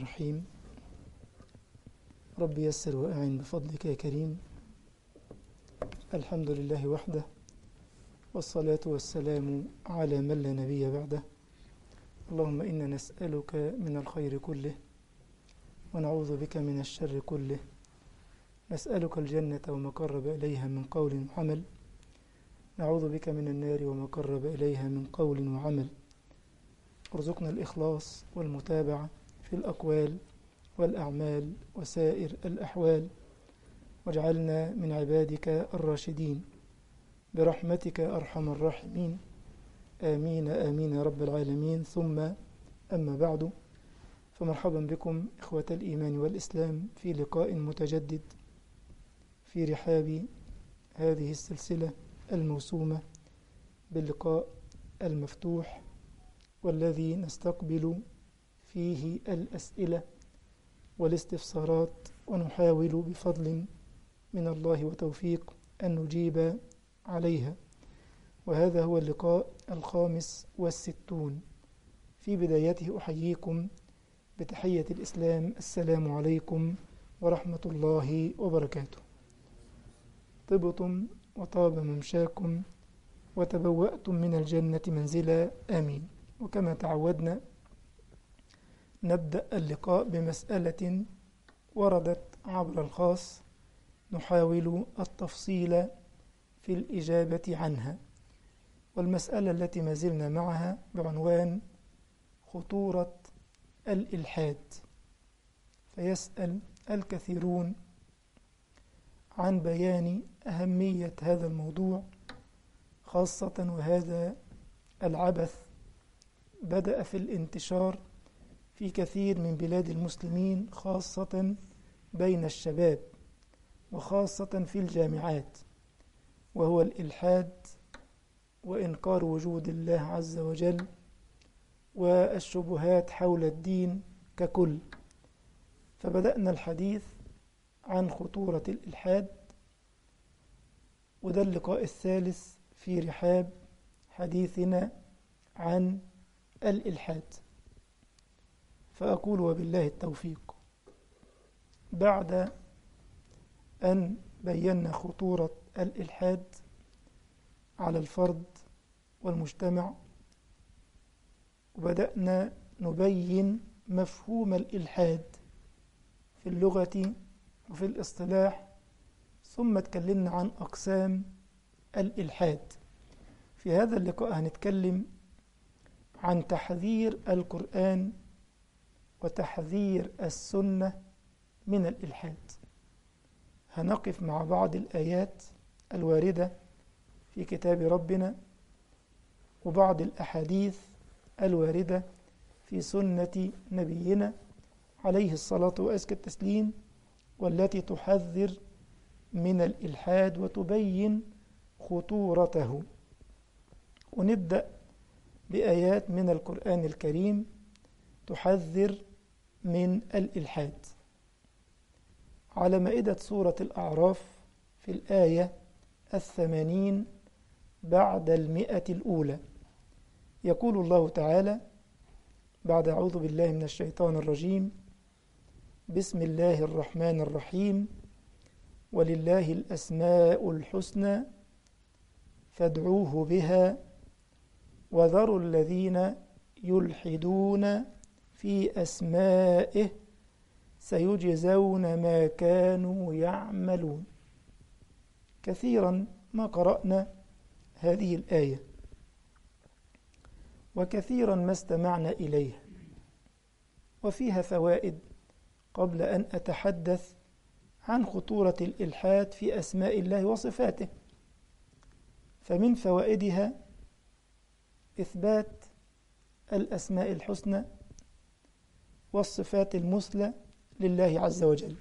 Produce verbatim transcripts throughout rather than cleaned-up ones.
الرحيم. رب يسر وأعن بفضلك يا كريم. الحمد لله وحده، والصلاة والسلام على من لا نبي بعده. اللهم إنا نسألك من الخير كله ونعوذ بك من الشر كله. نسألك الجنة وما قرب إليها من قول وعمل، نعوذ بك من النار وما قرب إليها من قول وعمل. ارزقنا الإخلاص والمتابعة في الأقوال والأعمال وسائر الأحوال، واجعلنا من عبادك الراشدين برحمتك أرحم الراحمين. آمين آمين يا رب العالمين. ثم أما بعد، فمرحبا بكم إخوة الإيمان والإسلام في لقاء متجدد في رحاب هذه السلسلة الموسومة باللقاء المفتوح، والذي نستقبل فيه الأسئلة والاستفسارات، ونحاول بفضل من الله وتوفيق أن نجيب عليها. وهذا هو اللقاء الخامس والستون. في بدايته أحييكم بتحية الإسلام: السلام عليكم ورحمة الله وبركاته. طبتم وطاب ممشاكم وتبوأتم من الجنة منزلا، آمين. وكما تعودنا نبدأ اللقاء بمسألة وردت عبر الخاص نحاول التفصيل في الإجابة عنها، والمسألة التي ما زلنا معها بعنوان خطورة الإلحاد. فيسأل الكثيرون عن بيان أهمية هذا الموضوع، خاصة وهذا العبث بدأ في الانتشار في كثير من بلاد المسلمين، خاصة بين الشباب وخاصة في الجامعات، وهو الإلحاد وإنكار وجود الله عز وجل والشبهات حول الدين ككل. فبدأنا الحديث عن خطورة الإلحاد، وده اللقاء الثالث في رحاب حديثنا عن الإلحاد. فأقول وبالله التوفيق، بعد أن بينا خطورة الإلحاد على الفرد والمجتمع، وبدأنا نبين مفهوم الإلحاد في اللغة وفي الاصطلاح، ثم تكلمنا عن أقسام الإلحاد. في هذا اللقاء هنتكلم عن تحذير القرآن وتحذير السنة من الإلحاد. هنقف مع بعض الآيات الواردة في كتاب ربنا وبعض الأحاديث الواردة في سنة نبينا عليه الصلاة وأزكى التسليم، والتي تحذر من الإلحاد وتبين خطورته. ونبدأ بآيات من القرآن الكريم تحذر من الإلحاد. على مائدة سورة الأعراف في الآية الثمانين بعد المئة الأولى، يقول الله تعالى بعد أعوذ بالله من الشيطان الرجيم: بسم الله الرحمن الرحيم، ولله الأسماء الحسنى فادعوه بها وذروا الذين يلحدون في أسمائه سيجزون ما كانوا يعملون. كثيرا ما قرأنا هذه الآية وكثيرا ما استمعنا إليها، وفيها فوائد. قبل أن أتحدث عن خطورة الإلحاد في أسماء الله وصفاته، فمن فوائدها إثبات الأسماء الحسنى والصفات المثلى لله عز وجل،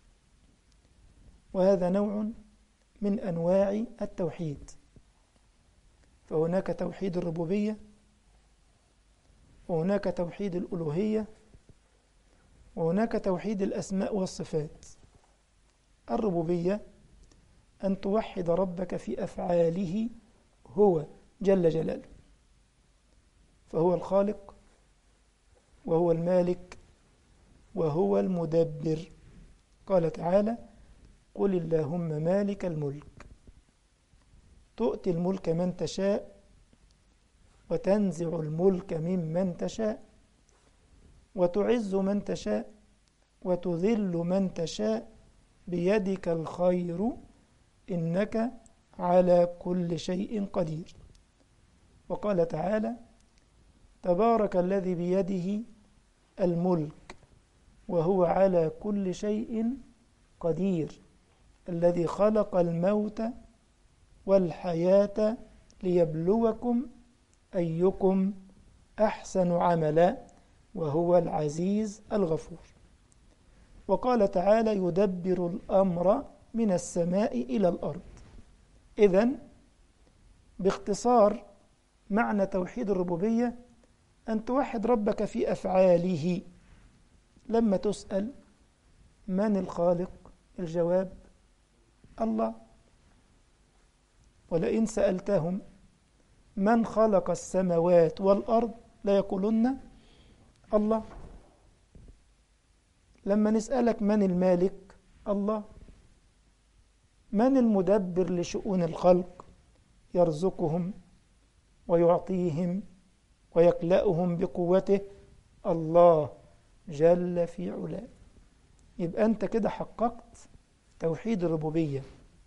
وهذا نوع من أنواع التوحيد. فهناك توحيد الربوبية، وهناك توحيد الألوهية، وهناك توحيد الأسماء والصفات. الربوبية أن توحد ربك في أفعاله هو جل جلاله، فهو الخالق وهو المالك وهو المدبر. قال تعالى: قل اللهم مالك الملك تؤتي الملك من تشاء وتنزع الملك ممن تشاء وتعز من تشاء وتذل من تشاء بيدك الخير إنك على كل شيء قدير. وقال تعالى: تبارك الذي بيده الملك وهو على كل شيء قدير الذي خلق الموت والحياة ليبلوكم أيكم أحسن عملا وهو العزيز الغفور. وقال تعالى: يدبر الأمر من السماء إلى الأرض. إذن باختصار معنى توحيد الربوبية أن توحد ربك في أفعاله. لما تسأل من الخالق؟ الجواب الله. ولئن سألتهم من خلق السماوات والأرض ليقولن الله. لما نسألك من المالك؟ الله. من المدبر لشؤون الخلق يرزقهم ويعطيهم ويكلأهم بقوته؟ الله جل في علاه. يبقى أنت كده حققت توحيد الربوبية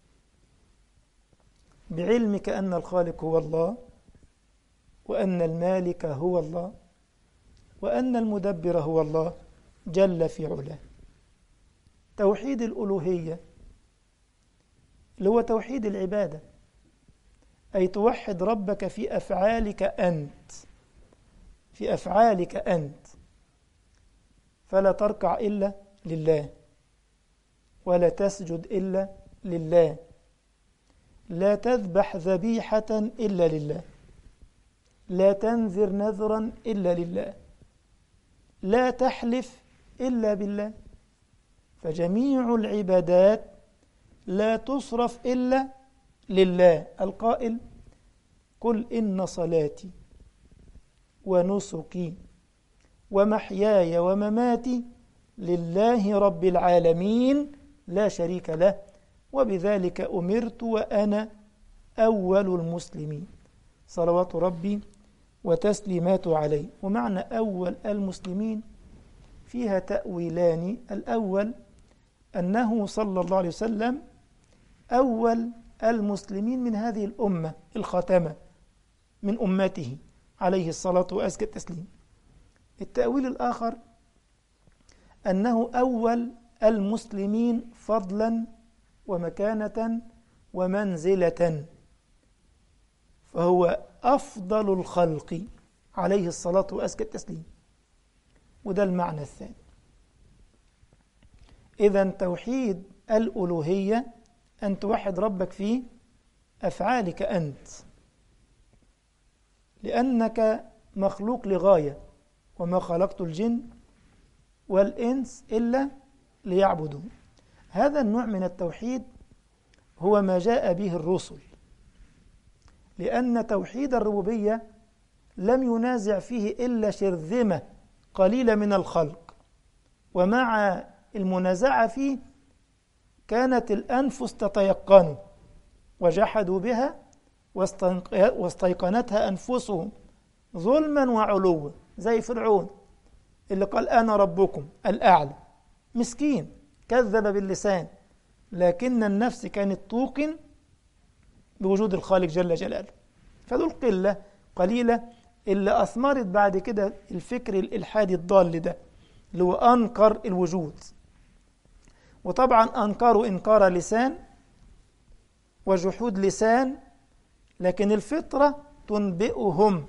بعلمك أن الخالق هو الله، وأن المالك هو الله، وأن المدبر هو الله جل في علاه. توحيد الألوهية اللي هو توحيد العبادة، أي توحد ربك في أفعالك أنت، في أفعالك أنت، فلا تركع إلا لله، ولا تسجد إلا لله، لا تذبح ذبيحة إلا لله، لا تنذر نذرا إلا لله، لا تحلف إلا بالله. فجميع العبادات لا تصرف إلا لله القائل: قل إن صلاتي ونسكي ومحياي ومماتي لله رب العالمين لا شريك له وبذلك أمرت وأنا أول المسلمين صلوات ربي وتسليماته عليه. ومعنى أول المسلمين فيها تأويلان: الأول أنه صلى الله عليه وسلم أول المسلمين من هذه الأمة الخاتمة من أمته عليه الصلاة وأزكى التسليم. التأويل الآخر أنه أول المسلمين فضلا ومكانة ومنزلة، فهو أفضل الخلق عليه الصلاة وأزكى التسليم. وده المعنى الثاني. إذن توحيد الألوهية أن توحد ربك في أفعالك أنت، لأنك مخلوق لغاية: وما خلقت الجن والإنس إلا ليعبدون. هذا النوع من التوحيد هو ما جاء به الرسل، لأن توحيد الربوبية لم ينازع فيه إلا شرذمة قليلة من الخلق، ومع المنازعة فيه كانت الأنفس تتيقن وجحدوا بها واستيقنتها أنفسهم ظلما وعلوا، زي فرعون اللي قال أنا ربكم الأعلى. مسكين كذب باللسان، لكن النفس كانت توقن بوجود الخالق جل جلاله. فدول قلة قليلة اللي أثمرت بعد كده الفكر الإلحادي الضال ده اللي هو أنكر الوجود. وطبعا أنكروا إنكار لسان وجحود لسان، لكن الفطرة تنبئهم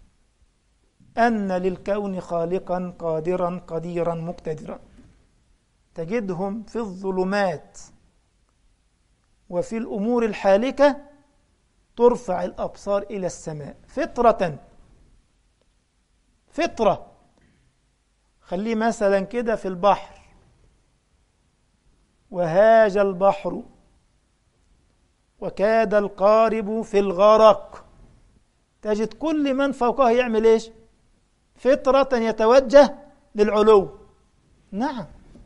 أن للكون خالقا قادرا قديرا مقتدرا. تجدهم في الظلمات وفي الأمور الحالكة ترفع الأبصار إلى السماء فطرة فطرة. خليه مثلا كده في البحر: وهاج البحر وكاد القارب في الغرق. تجد كل من فوقه يعمل إيش؟ فطرة يتوجه للعلو. نعم.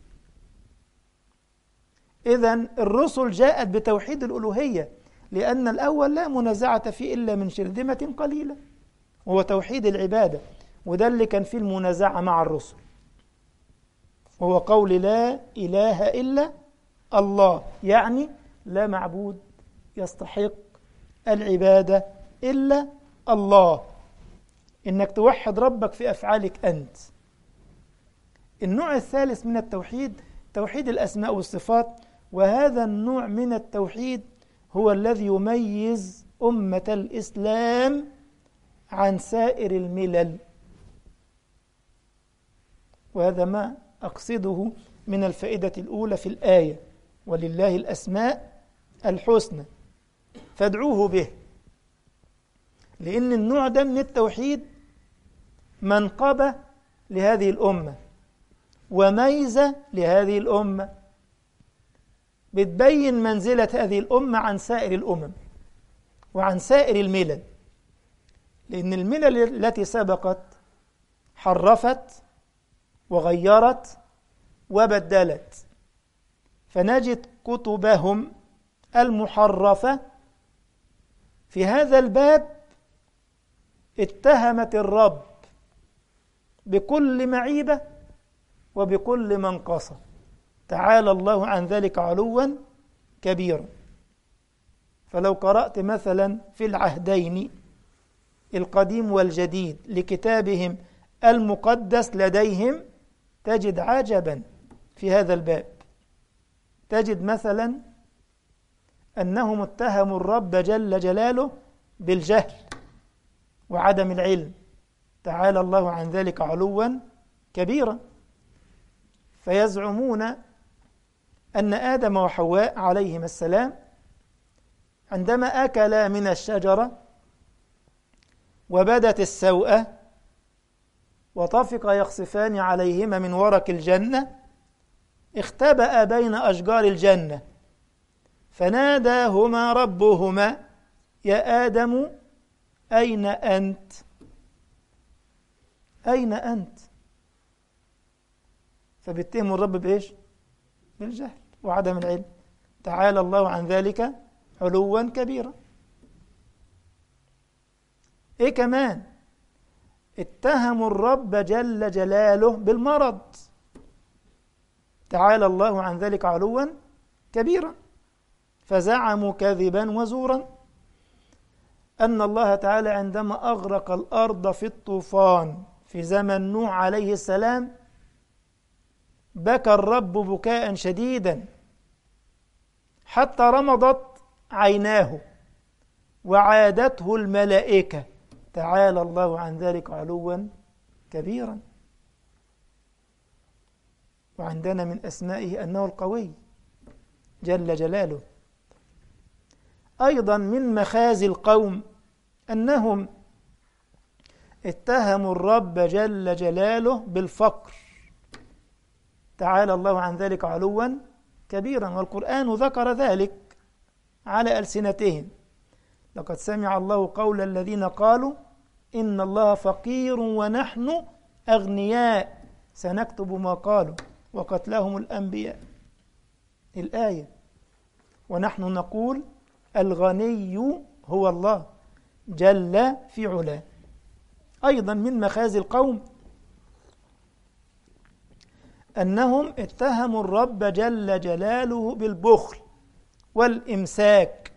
إذن الرسل جاءت بتوحيد الألوهية، لأن الأول لا منازعة فيه إلا من شرذمة قليلة، وهو توحيد العبادة، وده اللي كان فيه المنازعة مع الرسل، وهو قول لا إله إلا الله، يعني لا معبود يستحق العبادة إلا الله، إنك توحد ربك في أفعالك أنت. النوع الثالث من التوحيد توحيد الأسماء والصفات، وهذا النوع من التوحيد هو الذي يميز أمة الإسلام عن سائر الملل، وهذا ما أقصده من الفائدة الأولى في الآية: ولله الأسماء الحسنى فادعوه به. لأن النوع ده من التوحيد منقبة لهذه الأمة وميزة لهذه الأمة، بتبين منزلة هذه الأمة عن سائر الأمم وعن سائر الملل، لأن الملل التي سبقت حرفت وغيرت وبدلت، فنجد كتبهم المحرفة في هذا الباب اتهمت الرب بكل معيبة وبكل منقصة، تعالى الله عن ذلك علوا كبيرا. فلو قرأت مثلا في العهدين القديم والجديد لكتابهم المقدس لديهم تجد عجبا في هذا الباب. تجد مثلا أنهم اتهموا الرب جل جلاله بالجهل وعدم العلم، تعالى الله عن ذلك علوا كبيرا. فيزعمون أن آدم وحواء عليهما السلام عندما أكلا من الشجرة وبدت السوءة وطفق يخصفان عليهما من ورق الجنة، اختبأ بين أشجار الجنة فناداهما ربهما يا آدم أين أنت؟ أين أنت؟ فبيتهموا الرب بإيش؟ بالجهل وعدم العلم، تعالى الله عن ذلك علوا كبيرا. إيه كمان؟ اتهموا الرب جل جلاله بالمرض، تعالى الله عن ذلك علوا كبيرا. فزعموا كذبا وزورا أن الله تعالى عندما أغرق الأرض في الطوفان في زمن نوح عليه السلام بكى الرب بكاء شديدا حتى رمضت عيناه وعادته الملائكة، تعالى الله عن ذلك علوا كبيرا. وعندنا من أسمائه أنه القوي جل جلاله. أيضا من مخازي القوم أنهم اتهموا الرب جل جلاله بالفقر، تعالى الله عن ذلك علوا كبيرا، والقرآن ذكر ذلك على ألسنتهم: لقد سمع الله قول الذين قالوا إن الله فقير ونحن أغنياء سنكتب ما قالوا وقتلهم الأنبياء. الآية: ونحن نقول الغني هو الله جل في علاه. أيضا من مخازي القوم أنهم اتهموا الرب جل جلاله بالبخل والإمساك،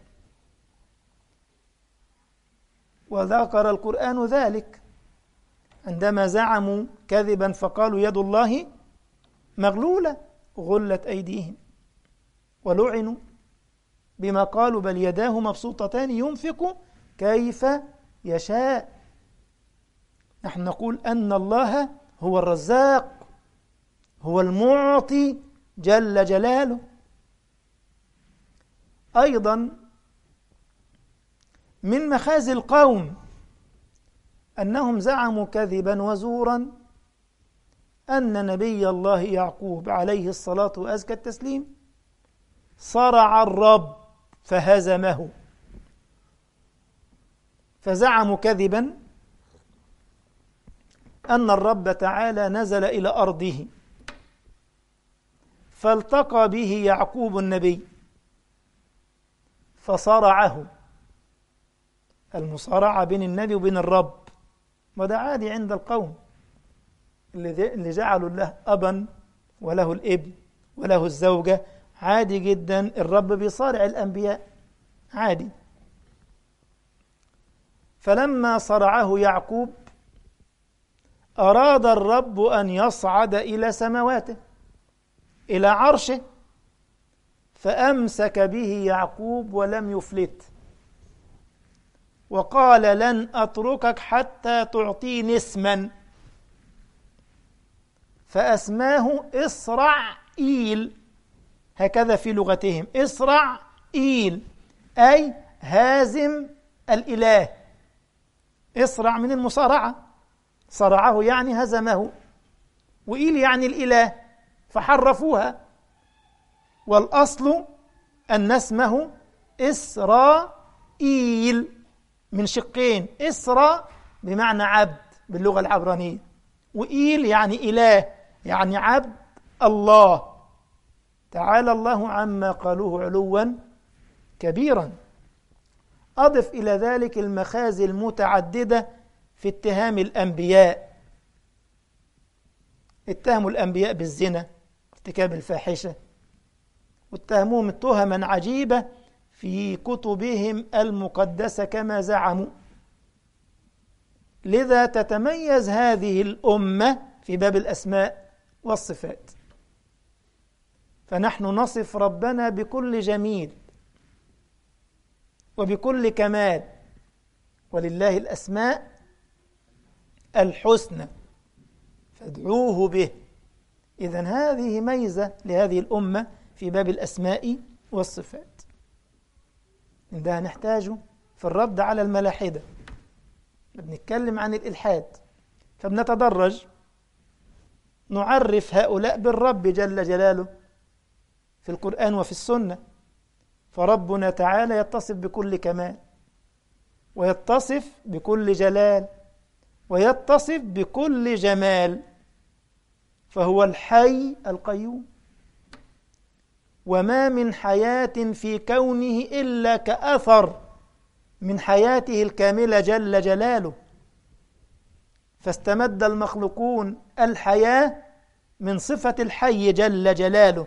وذكر القرآن ذلك عندما زعموا كذبا فقالوا يد الله مغلولة غلت أيديهم ولعنوا بما قالوا بل يداه مبسوطتان ينفق كيف يشاء. نحن نقول أن الله هو الرزاق هو المعطي جل جلاله. أيضا من مخازي القوم أنهم زعموا كذبا وزورا أن نبي الله يعقوب عليه الصلاة وأزكى التسليم صرع الرب فهزمه، فزعموا كذبا أن الرب تعالى نزل إلى أرضه فالتقى به يعقوب النبي فصرعه. المصارعة بين النبي وبين الرب، وده عادي عند القوم اللي جعلوا له أبا وله الابن وله الزوجة، عادي جدا الرب بيصارع الأنبياء عادي. فلما صرعه يعقوب أراد الرب أن يصعد إلى سماواته إلى عرشه، فأمسك به يعقوب ولم يفلت، وقال لن أتركك حتى تعطيني اسما، فأسماه إسرائيل، هكذا في لغتهم إسرائيل أي هازم الإله. إسرع من المصارعة، صرعه يعني هزمه، وإيل يعني الإله، فحرفوها، والأصل أن اسمه إسرائيل من شقين، إسرى بمعنى عبد باللغة العبرانية، وإيل يعني إله يعني عبد الله. تعالى الله عما قالوه علوا كبيرا. أضف إلى ذلك المخازي المتعددة في اتهام الأنبياء. اتهموا الأنبياء بالزنا، ارتكاب الفاحشة، واتهموهم تهما عجيبة في كتبهم المقدسة كما زعموا. لذا تتميز هذه الأمة في باب الأسماء والصفات، فنحن نصف ربنا بكل جميل وبكل كمال، ولله الأسماء الحسنى فادعوه به. إذن هذه ميزة لهذه الأمة في باب الأسماء والصفات. ده نحتاجه في الرد على الملاحدة، بنتكلم عن الإلحاد، فبنتدرج نعرف هؤلاء بالرب جل جلاله في القرآن وفي السنة. فربنا تعالى يتصف بكل كمال، ويتصف بكل جلال، ويتصف بكل جمال، فهو الحي القيوم، وما من حياة في كونه إلا كأثر من حياته الكاملة جل جلاله، فاستمد المخلوقون الحياة من صفة الحي جل جلاله.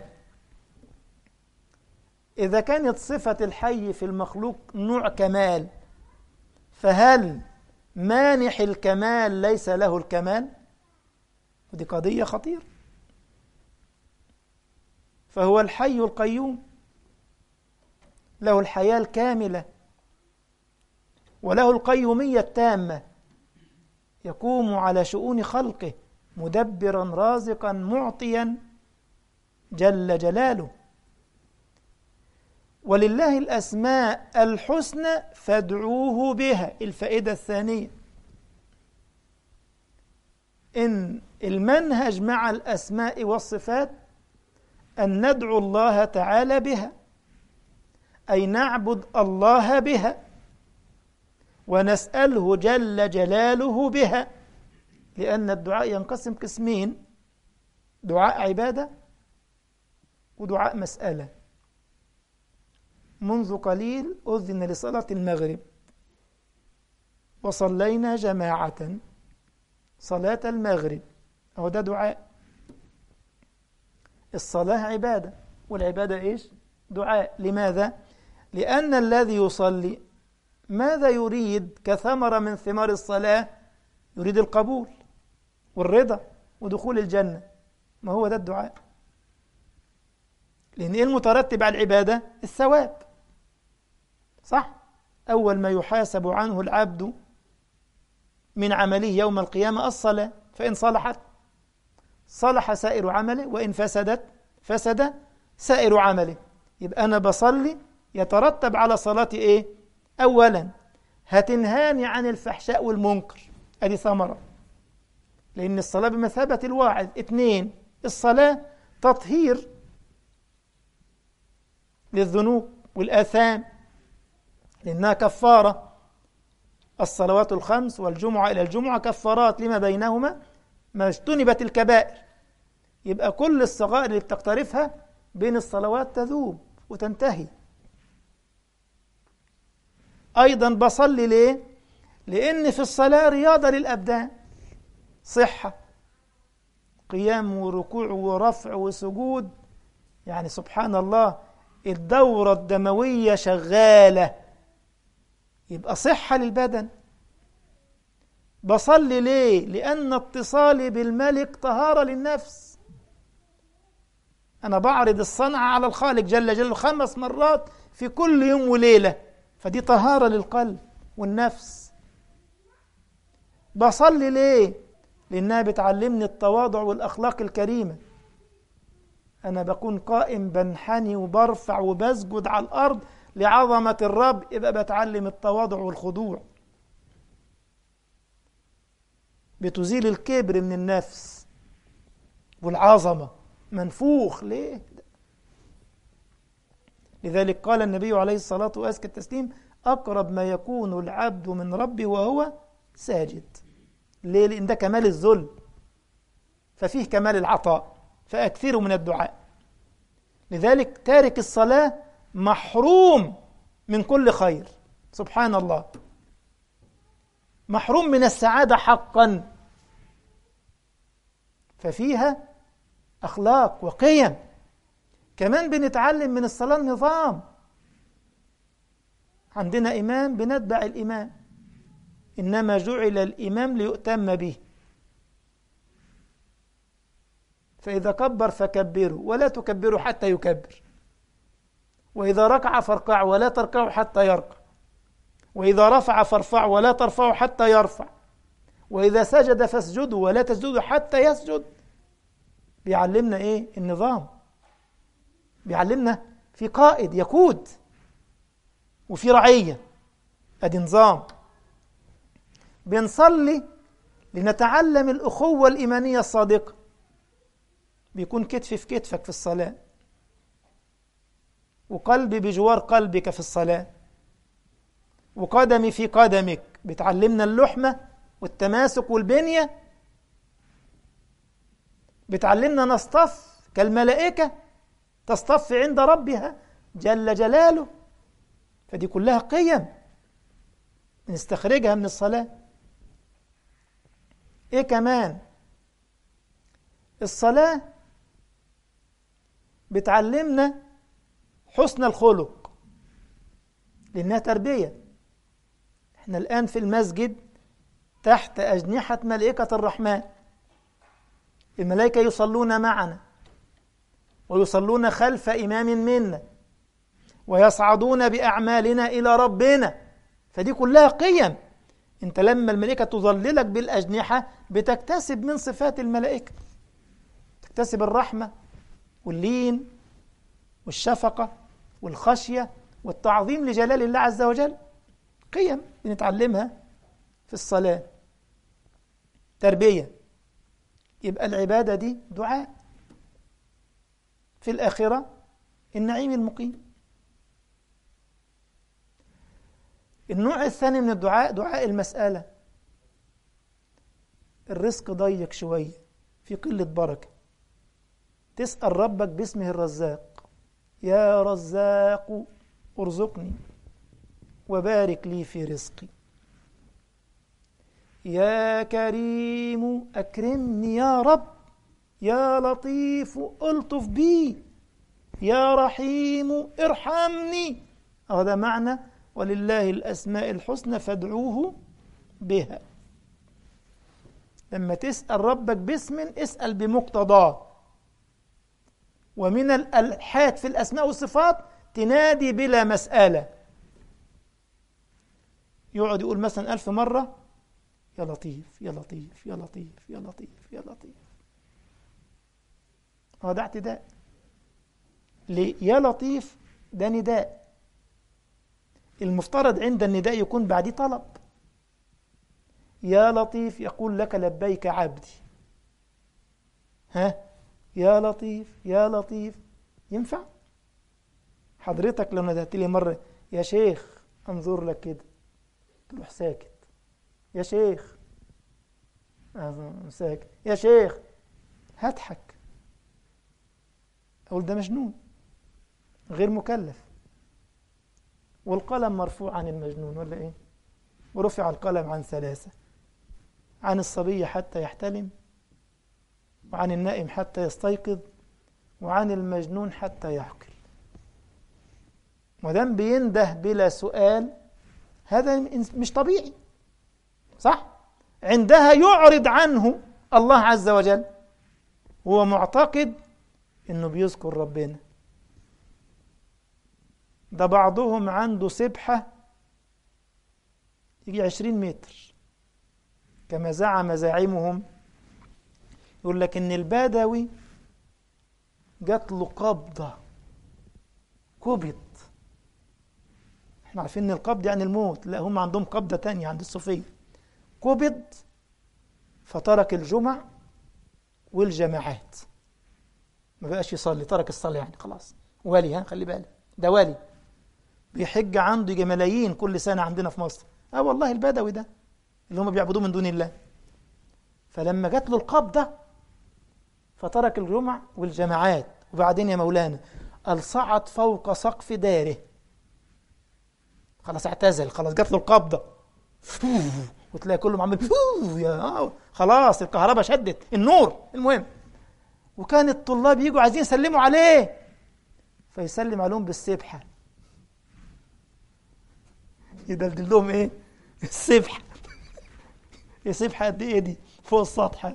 إذا كانت صفة الحي في المخلوق نوع كمال، فهل مانح الكمال ليس له الكمال؟ ودي قضية خطيرة. فهو الحي القيوم، له الحياة الكاملة وله القيومية التامة، يقوم على شؤون خلقه مدبرا رازقا معطيا جل جلاله. ولله الأسماء الحسنى فادعوه بها. الفائدة الثانية، إن المنهج مع الأسماء والصفات أن ندعو الله تعالى بها، أي نعبد الله بها ونسأله جل جلاله بها، لأن الدعاء ينقسم قسمين: دعاء عبادة ودعاء مسألة. منذ قليل أذن لصلاة المغرب وصلينا جماعة صلاة المغرب، أو ده دعاء. الصلاة عبادة، والعبادة إيش؟ دعاء. لماذا؟ لأن الذي يصلي ماذا يريد كثمرة من ثمار الصلاة؟ يريد القبول والرضا ودخول الجنة. ما هو ده الدعاء، لأن إيه المترتب على العبادة؟ الثواب، صح؟ أول ما يحاسب عنه العبد من عمله يوم القيامة الصلاة، فإن صلحت صلح سائر عمله، وإن فسدت فسد سائر عمله. يبقى أنا بصلي يترتب على صلاتي إيه؟ أولا هتنهاني عن الفحشاء والمنكر، أدي ثمرة، لأن الصلاة بمثابة الواعظ. اثنين، الصلاة تطهير للذنوب والآثام، لأنها كفارة. الصلوات الخمس والجمعة إلى الجمعة كفارات لما بينهما ما اجتنبت الكبائر. يبقى كل الصغائر اللي بتقترفها بين الصلوات تذوب وتنتهي. أيضا بصلي ليه؟ لأن في الصلاة رياضة للأبدان، صحة، قيام وركوع ورفع وسجود، يعني سبحان الله الدورة الدموية شغالة، يبقى صحة للبدن. بصلي ليه؟ لأن اتصالي بالملك طهارة للنفس. أنا بعرض الصنعة على الخالق جل جلاله خمس مرات في كل يوم وليلة، فدي طهارة للقلب والنفس. بصلي ليه؟ لأنها بتعلمني التواضع والأخلاق الكريمة. أنا بكون قائم بنحني وبرفع وبسجد على الأرض لعظمة الرب، يبقى بتعلم التواضع والخضوع. بتزيل الكبر من النفس والعظمة، منفوخ ليه؟ لذلك قال النبي عليه الصلاة وأزكى التسليم: أقرب ما يكون العبد من ربه وهو ساجد. ليه؟ لأن ده كمال الذل، ففيه كمال العطاء، فأكثروا من الدعاء. لذلك تارك الصلاة محروم من كل خير، سبحان الله، محروم من السعادة حقا. ففيها أخلاق وقيم. كمان بنتعلم من الصلاة النظام. عندنا إمام بنتبع الإمام، إنما جعل الإمام ليؤتم به، فإذا كبر فكبروا ولا تكبروا حتى يكبر، وإذا ركع فاركعوا ولا تركعوا حتى يركع، وإذا رفع فارفعوا ولا ترفعوا حتى يرفع، وإذا سجد فاسجدوا ولا تسجدوا حتى يسجد. بيعلمنا إيه؟ النظام. بيعلمنا في قائد يقود وفي رعية، أدي نظام. بنصلي لنتعلم الأخوة الإيمانية الصادقة. بيكون كتف في كتفك في الصلاة، وقلبي بجوار قلبك في الصلاة، وقدمي في قدمك. بتعلمنا اللحمة والتماسك والبنية. بتعلمنا نصطف كالملائكة تصطف عند ربها جل جلاله. فدي كلها قيم نستخرجها من الصلاة. ايه كمان؟ الصلاة بتعلمنا حسن الخلق، لأنها تربية. احنا الآن في المسجد تحت أجنحة ملائكة الرحمن. الملائكة يصلون معنا ويصلون خلف إمام منا ويصعدون بأعمالنا إلى ربنا. فدي كلها قيم. انت لما الملائكة تظللك بالأجنحة بتكتسب من صفات الملائكة، تكتسب الرحمة واللين والشفقة والخشية والتعظيم لجلال الله عز وجل. قيم بنتعلمها في الصلاة، تربية. يبقى العبادة دي دعاء، في الآخرة النعيم المقيم. النوع الثاني من الدعاء دعاء المسألة. الرزق ضيق شوية، في قلة بركة، تسأل ربك باسمه الرزاق: يا رزاق ارزقني وبارك لي في رزقي، يا كريم أكرمني يا رب، يا لطيف ألطف بي، يا رحيم ارحمني. هذا معنى ولله الأسماء الحسنى فادعوه بها. لما تسأل ربك باسم اسأل بمقتضاه. ومن الألحاد في الأسماء والصفات تنادي بلا مسألة. يقعد يقول مثلا ألف مرة يا لطيف يا لطيف يا لطيف يا لطيف يا لطيف. هذا اعتداء. ليه؟ يا لطيف ده نداء، المفترض عند النداء يكون بعديه طلب. يا لطيف يقول لك لبيك عبدي. ها؟ يا لطيف يا لطيف ينفع؟ حضرتك لو ندهت لي مرة يا شيخ انظر لك كده، تروح ساكت. يا شيخ ساكت. يا شيخ هضحك، أقول ده مجنون. غير مكلف. والقلم مرفوع عن المجنون ولا إيه؟ ورفع القلم عن ثلاثة: عن الصبي حتى يحتلم، وعن النائم حتى يستيقظ، وعن المجنون حتى يعقل. ودام بينده بلا سؤال هذا مش طبيعي، صح؟ عندها يعرض عنه الله عز وجل، هو معتقد انه بيذكر ربنا. ده بعضهم عنده سبحة يجي عشرين متر كما زعم زاعمهم. يقول لك ان البدوي جات له قبضة، قبض. احنا عارفين ان القبض يعني الموت، لا هم عندهم قبضة تانية عند الصوفية. قبض فترك الجمع والجماعات، ما بقاش يصلي، ترك الصلاة يعني خلاص. والي، ها خلي بالك، ده والي بيحج عنده يجي ملايين كل سنة عندنا في مصر. اه والله البدوي ده اللي هم بيعبدوه من دون الله. فلما جات له القبضة فترك الجمع والجماعات، وبعدين يا مولانا قال صعد فوق سقف داره، خلاص اعتزل، خلاص جات له القبضة، وتلاقي كله عمال يا خلاص الكهرباء شدت النور. المهم، وكان الطلاب يجوا عايزين يسلموا عليه فيسلم عليهم بالسبحة، يدلدل لهم ايه؟ السبحة. السبحة قد ايه دي؟ فوق السطح.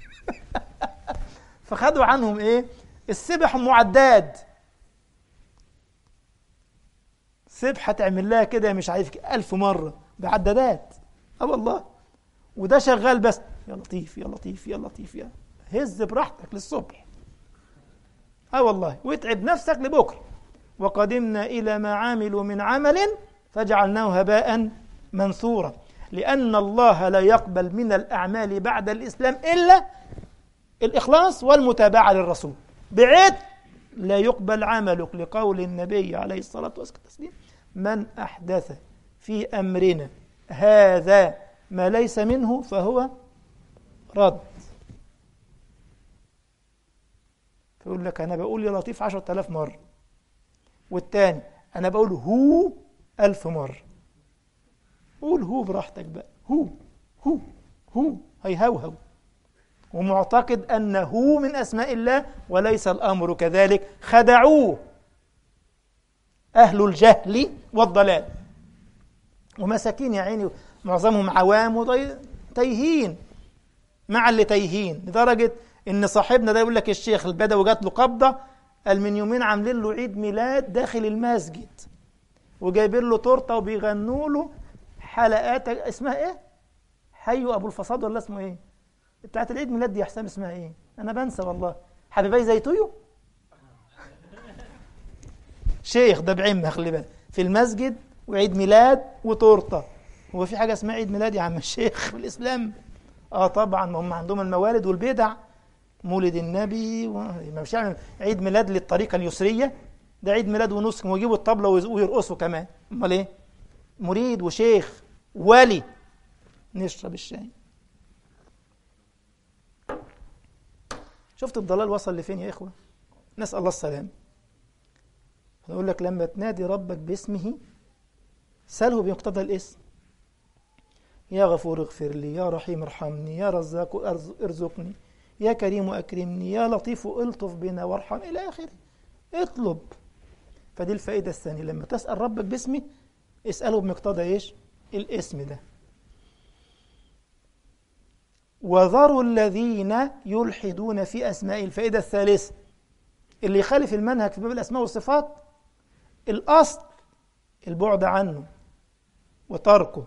فخدوا عنهم ايه؟ السبح معداد، سبحة تعمل لها كده مش عارف ألف مرة بعدادات. اه والله. وده شغال بس يا لطيف يا لطيف يا لطيف يا هز براحتك للصبح. اه والله. واتعب نفسك لبكره. وقدمنا إلى ما عملوا من عمل فجعلناه هباء منثورا. لأن الله لا يقبل من الأعمال بعد الإسلام إلا الإخلاص والمتابعة للرسول. بعيد لا يقبل عملك، لقول النبي عليه الصلاة والسلام: من أحدث في أمرنا هذا ما ليس منه فهو رد. فيقول لك أنا بقول يا لطيف عشرة آلاف مرة، والتاني أنا بقول هو ألف مرة. قول هو براحتك بقى، هو هو هو هيهوهو، ومعتقد أنه من أسماء الله وليس الأمر كذلك. خدعوه أهل الجهل والضلال، ومساكين يا عيني معظمهم عوام وتايهين مع اللي تايهين، لدرجة إن صاحبنا ده يقول لك الشيخ البدوي جات له قبضة، قال من يومين عاملين له عيد ميلاد داخل المسجد وجايبين له تورته وبيغنوا له حلقات اسمها ايه؟ حيوا ابو الفصاد ولا اسمه ايه؟ بتاعت العيد ميلاد دي يا حسام اسمها ايه؟ انا بنسى والله. حبيبي زيتويو شيخ ده بعمه، خلي بالك، في المسجد وعيد ميلاد وتورته. هو في حاجه اسمها عيد ميلاد يا عم الشيخ في الاسلام؟ اه طبعا، ما هم عندهم الموالد والبدع، مولد النبي و... مش يعني عيد ميلاد للطريقه اليسريه، ده عيد ميلاد ونسك ويجيبوا الطبله ويرقصوا كمان. امال ايه؟ مريد وشيخ ولي. نشرب الشاي. شفت الضلال وصل لفين يا إخوة؟ نسأل الله السلام. نقول لك لما تنادي ربك باسمه سأله بمقتضى الاسم: يا غفور اغفر لي، يا رحيم ارحمني، يا رزاق ارزقني، يا كريم أكرمني، يا لطيف ألطف بنا وارحم، إلى آخره. اطلب. فدي الفائدة الثانية، لما تسأل ربك باسمه اسأله بمقتضى إيش؟ الاسم ده. وذروا الذين يلحدون في أسماء. الفائدة الثالثة، اللي يخالف المنهج في باب الأسماء والصفات الأصل البعد عنه وتركه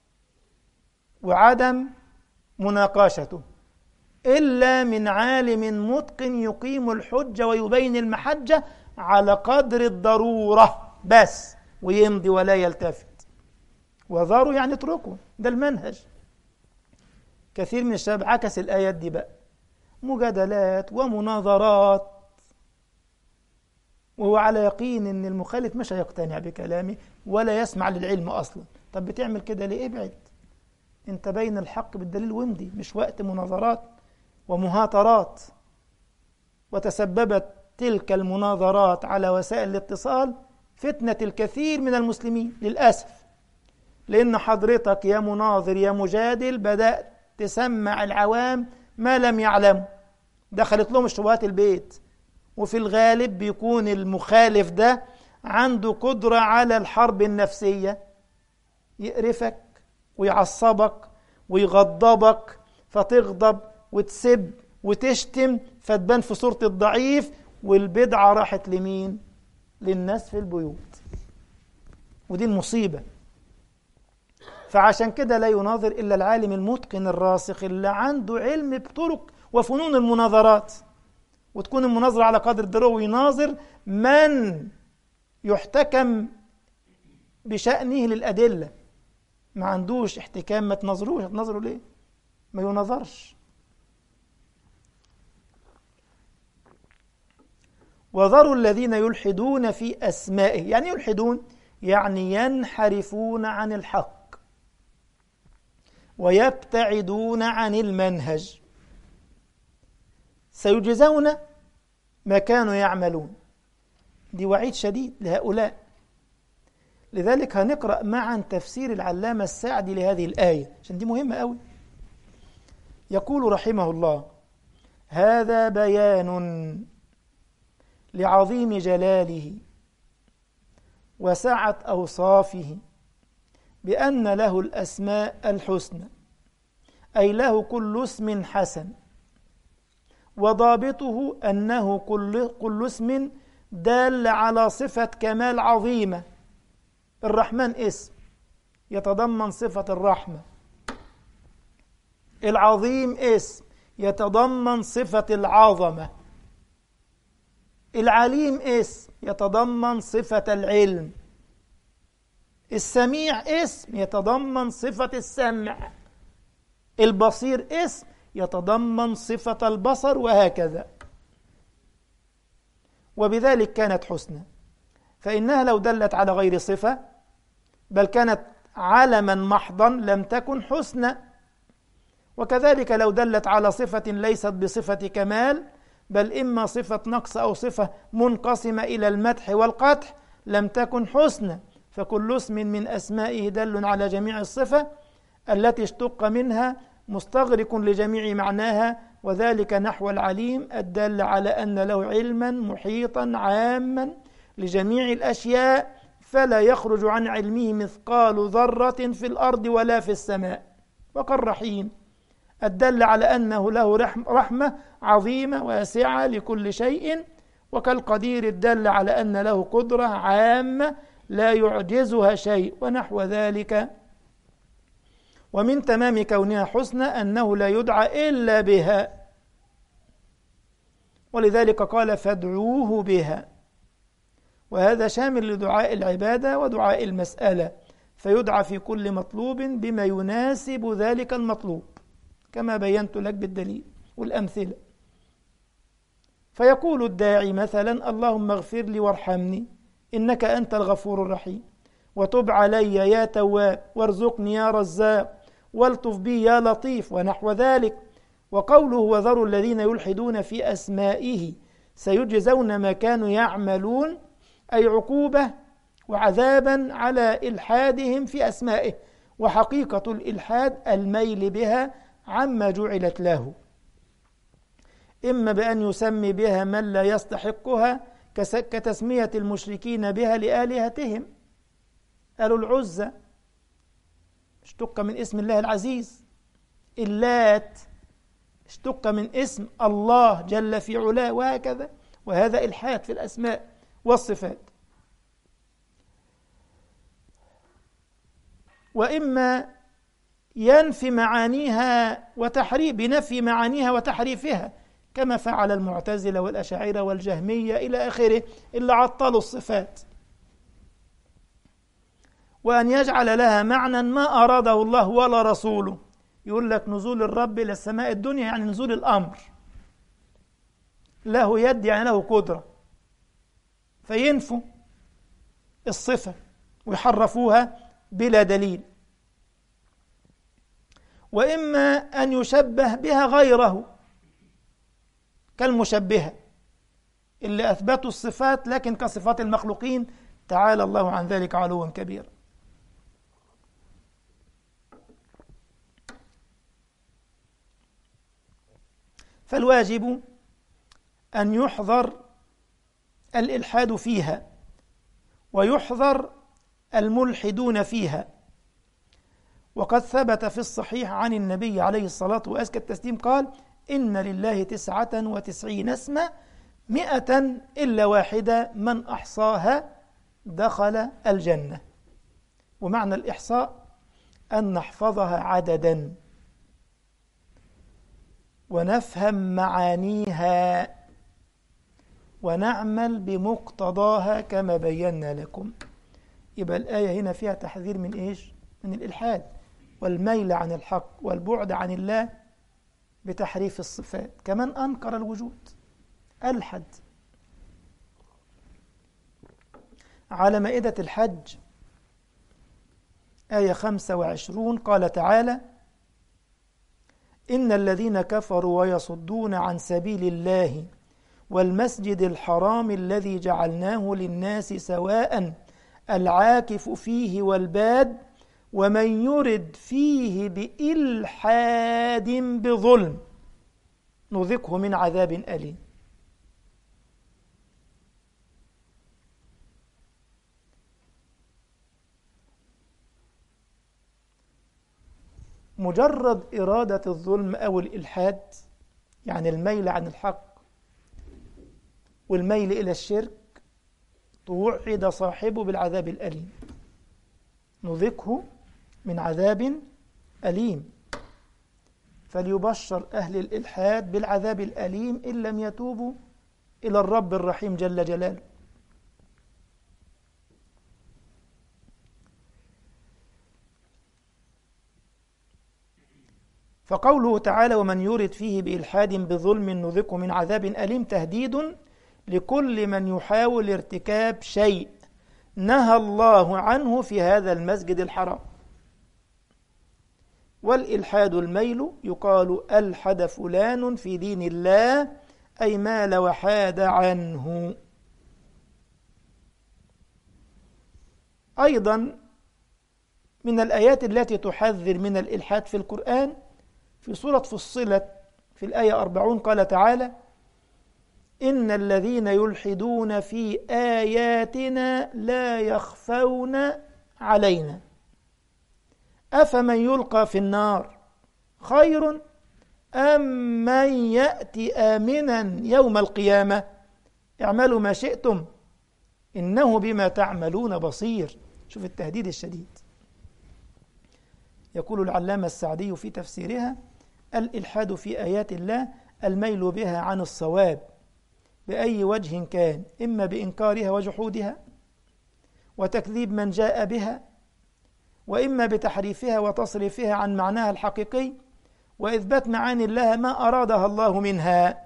وعدم مناقشته، إلا من عالم متقن يقيم الحجة ويبين المحجة على قدر الضرورة بس، ويمضي ولا يلتفت. وذروا يعني اتركوا، ده المنهج. كثير من الشباب عكس الآيات دي بقى، مجادلات ومناظرات، وهو على يقين ان المخالف مش هيقتنع بكلامه ولا يسمع للعلم اصلا. طب بتعمل كده ليه؟ ابعد، انت بين الحق بالدليل وامضي، مش وقت مناظرات ومهاترات. وتسببت تلك المناظرات على وسائل الاتصال فتنة الكثير من المسلمين للأسف، لأن حضرتك يا مناظر يا مجادل بدأت تسمع العوام ما لم يعلموا، دخلت لهم الشبهات البيت. وفي الغالب بيكون المخالف ده عنده قدرة على الحرب النفسية، يقرفك ويعصبك ويغضبك فتغضب وتسب وتشتم فتبان في صورة الضعيف، والبدعة راحت لمين؟ للناس في البيوت، ودي المصيبة. فعشان كده لا يناظر إلا العالم المتقن الراسخ اللي عنده علم بطرق وفنون المناظرات، وتكون المناظرة على قدر الضرورة، ويناظر من يحتكم بشأنه للأدلة. ما عندوش احتكام ما تناظروش، هتناظروا ليه؟ ما يناظرش. وذروا الذين يلحدون في أسمائه، يعني يلحدون يعني ينحرفون عن الحق ويبتعدون عن المنهج، سيجزون ما كانوا يعملون. دي وعيد شديد لهؤلاء. لذلك هنقرأ معا تفسير العلامة السعدي لهذه الآية عشان دي مهمة قوي. يقول رحمه الله: هذا بيان لعظيم جلاله وسعة أوصافه بأن له الأسماء الحسنى، أي له كل اسم حسن، وضابطه أنه كل, كل اسم دال على صفة كمال عظيمة. الرحمن اسم يتضمن صفة الرحمة، العظيم اسم يتضمن صفة العظمة، العليم اسم يتضمن صفة العلم، السميع اسم يتضمن صفة السمع، البصير اسم يتضمن صفة البصر، وهكذا. وبذلك كانت حسنى، فإنها لو دلت على غير صفة بل كانت علما محضا لم تكن حسنى، وكذلك لو دلت على صفة ليست بصفة كمال بل إما صفة نقص أو صفة منقسمة إلى المدح والقدح لم تكن حسنى. فكل اسم من أسمائه دل على جميع الصفة التي اشتق منها مستغرق لجميع معناها، وذلك نحو العليم الدل على أن له علما محيطا عاما لجميع الأشياء فلا يخرج عن علمه مثقال ذرة في الأرض ولا في السماء، وكالرحيم الدل على أنه له رحمة عظيمة واسعة لكل شيء، وكالقدير الدل على أن له قدرة عامة لا يعجزها شيء، ونحو ذلك. ومن تمام كونها حسنى أنه لا يدعى إلا بها، ولذلك قال فادعوه بها، وهذا شامل لدعاء العبادة ودعاء المسألة، فيدعى في كل مطلوب بما يناسب ذلك المطلوب كما بينت لك بالدليل والأمثلة. فيقول الداعي مثلا: اللهم اغفر لي وارحمني إنك أنت الغفور الرحيم، وتب علي يا تواب، وارزقني يا رزاق، والطف بي يا لطيف، ونحو ذلك. وقوله وذروا الذين يلحدون في أسمائه سيجزون ما كانوا يعملون، أي عقوبة وعذابا على إلحادهم في أسمائه، وحقيقة الإلحاد الميل بها عما جعلت له، إما بأن يسمي بها من لا يستحقها كتسمية المشركين بها لآلهتهم. قالوا العزى اشتق من اسم الله العزيز، اللات اشتق من اسم الله جل في علاه، وهكذا. وهذا إلحاد في الأسماء والصفات. وإما ينفي معانيها وتحريف بنفي معانيها وتحريفها كما فعل المعتزلة والأشاعرة والجهمية إلى آخره اللي عطلوا الصفات، وأن يجعل لها معنى ما أراده الله ولا رسوله. يقول لك نزول الرب إلى السماء الدنيا يعني نزول الأمر، له يد يعني له قدرة، فينفوا الصفة ويحرفوها بلا دليل. وإما أن يشبه بها غيره كالمشبهة اللي أثبتوا الصفات لكن كصفات المخلوقين، تعالى الله عن ذلك علوا كبيرا. فالواجب أن يحذر الإلحاد فيها، ويحذر الملحدون فيها. وقد ثبت في الصحيح عن النبي عليه الصلاة وأزكى التسليم قال: إن لله تسعة وتسعين اسما مئة إلا واحدة من أحصاها دخل الجنة. ومعنى الإحصاء أن نحفظها عددا ونفهم معانيها ونعمل بمقتضاها كما بينا لكم. يبقى الآية هنا فيها تحذير من إيش؟ من الإلحاد والميل عن الحق والبعد عن الله بتحريف الصفات. كمان أنكر الوجود، ألحد. على مائدة الحج آية خمسة وعشرون قال تعالى: إن الذين كفروا ويصدون عن سبيل الله والمسجد الحرام الذي جعلناه للناس سواء العاكف فيه والباد ومن يرد فيه بإلحاد بظلم نذقه من عذاب أليم. مجرد إرادة الظلم أو الإلحاد، يعني الميل عن الحق والميل إلى الشرك، توعد صاحبه بالعذاب الأليم، نذقه من عذاب أليم. فليبشر أهل الإلحاد بالعذاب الأليم إن لم يتوبوا إلى الرب الرحيم جل جلاله. فقوله تعالى: ومن يرد فيه بإلحاد بظلم نذقه من عذاب أليم، تهديد لكل من يحاول ارتكاب شيء نهى الله عنه في هذا المسجد الحرام. والإلحاد الميل، يقال ألحد فلان في دين الله، أي مال وحاد عنه. أيضا من الآيات التي تحذر من الإلحاد في القرآن في سورة فصلت في الآية أربعون قال تعالى: إن الذين يلحدون في آياتنا لا يخفون علينا أفمن يلقى في النار خير أم من يأتي آمنا يوم القيامة اعملوا ما شئتم إنه بما تعملون بصير. شوف التهديد الشديد. يقول العلامة السعدي في تفسيرها: الإلحاد في آيات الله الميل بها عن الصواب بأي وجه كان، إما بإنكارها وجحودها وتكذيب من جاء بها، وإما بتحريفها وتصريفها عن معناها الحقيقي وإثبات معاني الله ما أرادها الله منها.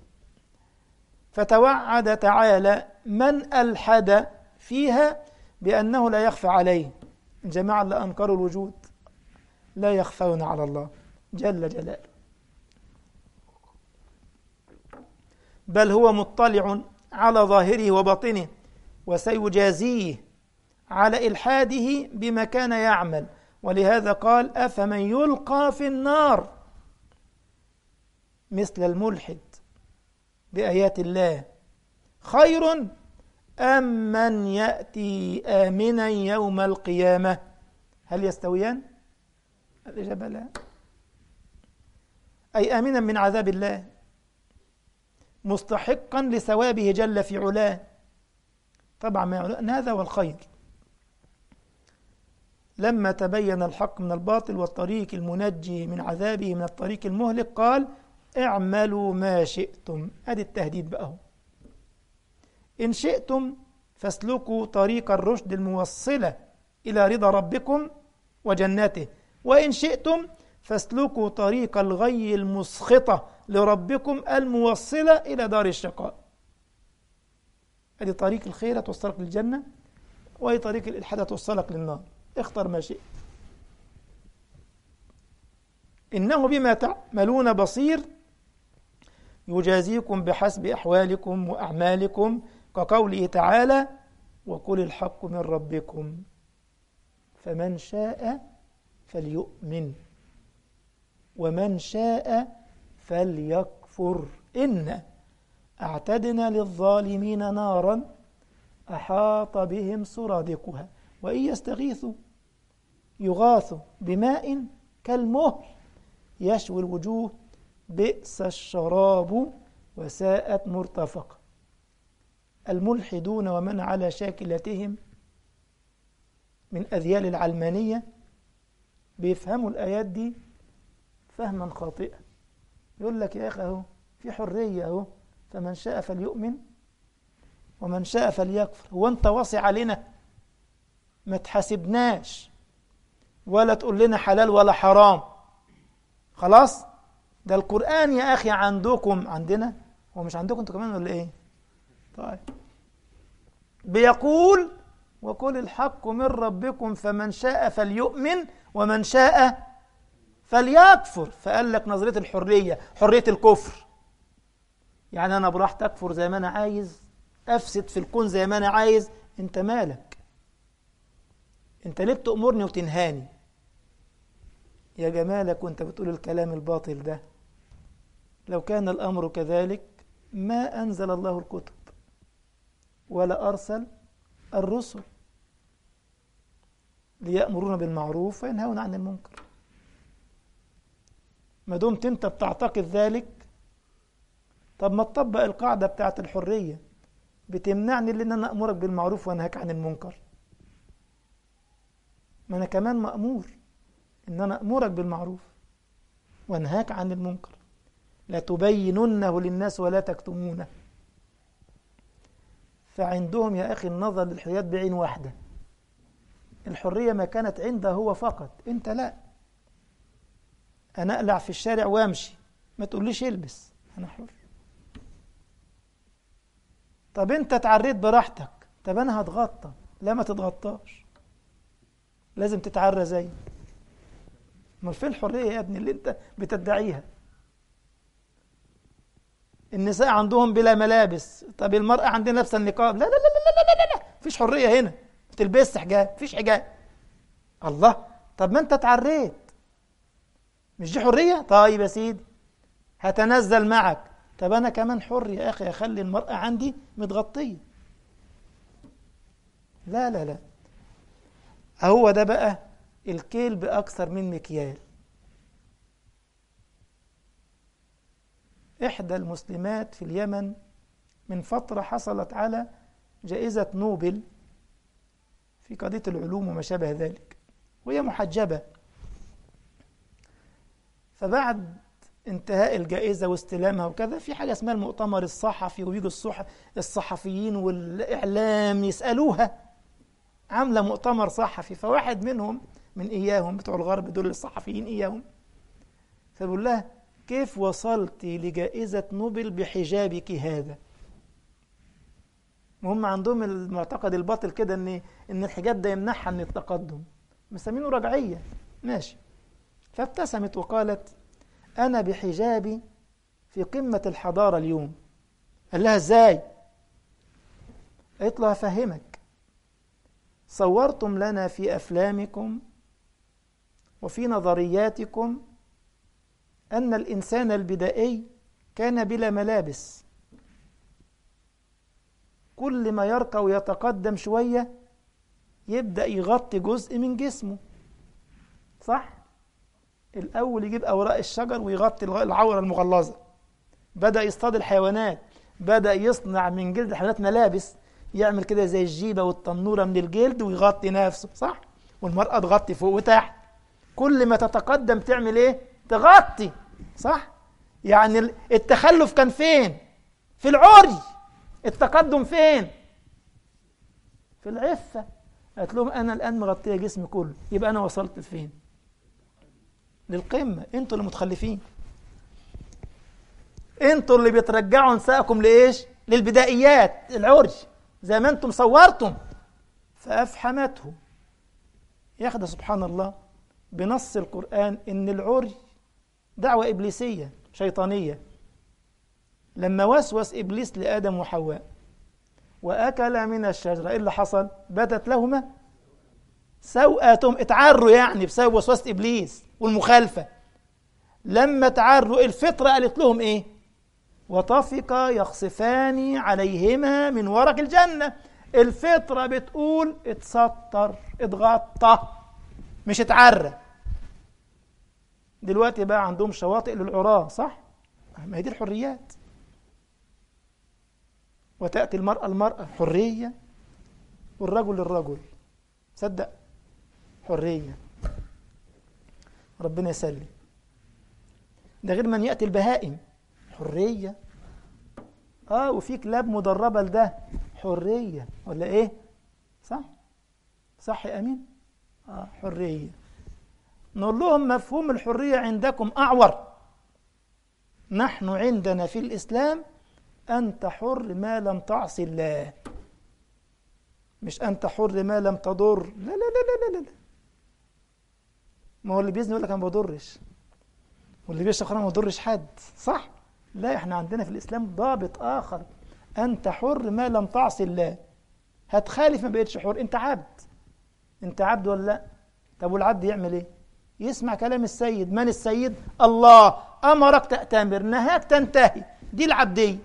فتوعد تعالى من ألحد فيها بأنه لا يخفى عليه. الجماعة اللي أنكروا الوجود لا يخفون على الله جل جلاله، بل هو مطلع على ظاهره وباطنه وسيجازيه على إلحاده بما كان يعمل. ولهذا قال: أفمن يلقى في النار، مثل الملحد بآيات الله، خير أم من يأتي آمنا يوم القيامة، هل يستويان؟ الإجابة لا. أي آمنا من عذاب الله مستحقا لثوابه جل في علاه. طبعا ما يعلن هذا والخير. لما تبين الحق من الباطل والطريق المنجي من عذابه من الطريق المهلك قال: اعملوا ما شئتم. ادي التهديد بقى. إن شئتم فاسلكوا طريق الرشد الموصلة إلى رضا ربكم وجناته، وإن شئتم فاسلكوا طريق الغي المسخطة لربكم الموصلة إلى دار الشقاء. هذه طريق الخير توصلك للجنة، وهي طريق الإلحاد توصلك للنار. اختر ما شئت. إنه بما تعملون بصير. يجازيكم بحسب أحوالكم وأعمالكم، كقوله تعالى: وقل الحق من ربكم فمن شاء فليؤمن ومن شاء فليكفر إنا أعتدنا للظالمين نارا أحاط بهم سرادقها وإن يستغيثوا يغاثوا بماء كالمهل يشوي الوجوه بئس الشراب وساءت مرتفقة. الملحدون ومن على شاكلتهم من أذيال العلمانية بيفهموا الآيات دي فهما خاطئا. يقول لك يا أخي أهو في حرية أهو، فمن شاء فليؤمن ومن شاء فليكفر. هو أنت واصي علينا؟ ما تحاسبناش ولا تقول لنا حلال ولا حرام. خلاص، ده القرآن يا أخي عندكم، عندنا هو مش عندكم أنتوا كمان ولا إيه؟ طيب، بيقول: وقل الحق من ربكم فمن شاء فليؤمن ومن شاء فليكفر. فقال لك نظرية الحرية، حرية الكفر، يعني أنا براحتي أكفر زي ما أنا عايز، أفسد في الكون زي ما أنا عايز. أنت مالك؟ أنت ليه بتأمرني وتنهاني؟ يا جمالك وأنت بتقول الكلام الباطل ده. لو كان الأمر كذلك ما أنزل الله الكتب ولا أرسل الرسل ليأمرون بالمعروف وينهون عن المنكر. ما دمت أنت بتعتقد ذلك، طب ما تطبق القاعدة بتاعت الحرية، بتمنعني لأن أنا أمرك بالمعروف وأنهاك عن المنكر. ما أنا كمان مأمور إن أنا أمرك بالمعروف وأنهاك عن المنكر. لا تبيننه للناس ولا تكتمونه. فعندهم يا أخي النظر للحريات بعين واحدة. الحرية ما كانت عنده هو فقط، أنت لا. أنا أقلع في الشارع وامشي، ما تقوليش البس، أنا حر. طب أنت اتعريت براحتك، طب أنا هتغطى، لا ما تتغطاش، لازم تتعرى زي. ما فين الحرية يا ابني اللي أنت بتدعيها؟ النساء عندهم بلا ملابس، طب المرأة عندنا لابسة النقاب، لا لا لا لا لا لا لا، مفيش حرية هنا، ما تلبسش حجاب، مفيش حجاب. الله، طب ما أنت اتعريت، مش دي حرية؟ طيب يا سيدي هتنزل معك، طب أنا كمان حر يا أخي أخلي المرأة عندي متغطية. لا لا لا، هو ده بقى الكيل بأكثر من مكيال. إحدى المسلمات في اليمن من فترة حصلت على جائزة نوبل في قضية العلوم وما شابه ذلك، وهي محجبة. فبعد انتهاء الجائزة واستلامها وكذا، في حاجة اسمها المؤتمر الصحفي، ويجوا الصحفيين والإعلام يسألوها، عاملة مؤتمر صحفي. فواحد منهم من إياهم بتوع الغرب دول الصحفيين إياهم، فبقول لها: كيف وصلت لجائزة نوبل بحجابك هذا؟ وهم عندهم المعتقد الباطل كده ان ان الحجاب ده يمنعها من التقدم، مسمينه رجعية. ماشي. فابتسمت وقالت: أنا بحجابي في قمة الحضارة اليوم. قال لها: ازاي؟ قالت له: هفهمك. صورتم لنا في أفلامكم وفي نظرياتكم أن الإنسان البدائي كان بلا ملابس، كل ما يرقى ويتقدم شوية يبدأ يغطي جزء من جسمه، صح؟ الأول يجيب أوراق الشجر ويغطي العورة المغلظة، بدأ يصطاد الحيوانات، بدأ يصنع من جلد الحيوانات ملابس، يعمل كده زي الجيبة والتنورة من الجلد ويغطي نفسه، صح؟ والمرأة تغطي فوق وتحت، كل ما تتقدم تعمل ايه؟ تغطي، صح؟ يعني التخلف كان فين؟ في العري. التقدم فين؟ في العفة. قالت لهم: أنا الآن مغطية جسمي كله، يبقى أنا وصلت فين؟ للقمة. انتوا اللي متخلفين، انتوا اللي بترجعوا نساءكم لإيش؟ للبدائيات، العري، زي ما انتم صورتم. فأفحمته. ياخد سبحان الله بنص القرآن إن العري دعوة إبليسية شيطانية، لما وسوس إبليس لآدم وحواء وأكل من الشجرة، إيه اللي حصل؟ بدت لهما سوءاتهم، اتعروا يعني بسبب وسوسة إبليس والمخالفة. لما تعروا الفطرة قالت لهم إيه؟ وطفقا يخصفان عليهما من ورق الجنة. الفطرة بتقول اتستر، اتغطى، مش اتعرى. دلوقتي بقى عندهم شواطئ للعراة، صح؟ ما هي دي الحريات. وتأتي المرأة المرأة حرية، والرجل للرجل، صدق، حرية. ربنا يسلم. ده غير من يأتي البهائم، حرية. اه وفي كلاب مدربة لده، حرية ولا ايه؟ صح؟ صح يا أمين؟ اه حرية. نقول لهم مفهوم الحرية عندكم أعور. نحن عندنا في الإسلام أنت حر ما لم تعصي الله، مش أنت حر ما لم تضر. لا لا لا لا لا لا. ما هو اللي بيزني يقول لك أنا ما بضرش، واللي بيشرب خمر ما بضرش حد، صح؟ لا، احنا عندنا في الإسلام ضابط آخر، أنت حر ما لم تعصي الله. هتخالف ما بقيتش حر، أنت عبد. أنت عبد ولا لا؟ طب والعبد يعمل إيه؟ يسمع كلام السيد. من السيد؟ الله. أمرك تأتمر، نهاك تنتهي، دي العبدية.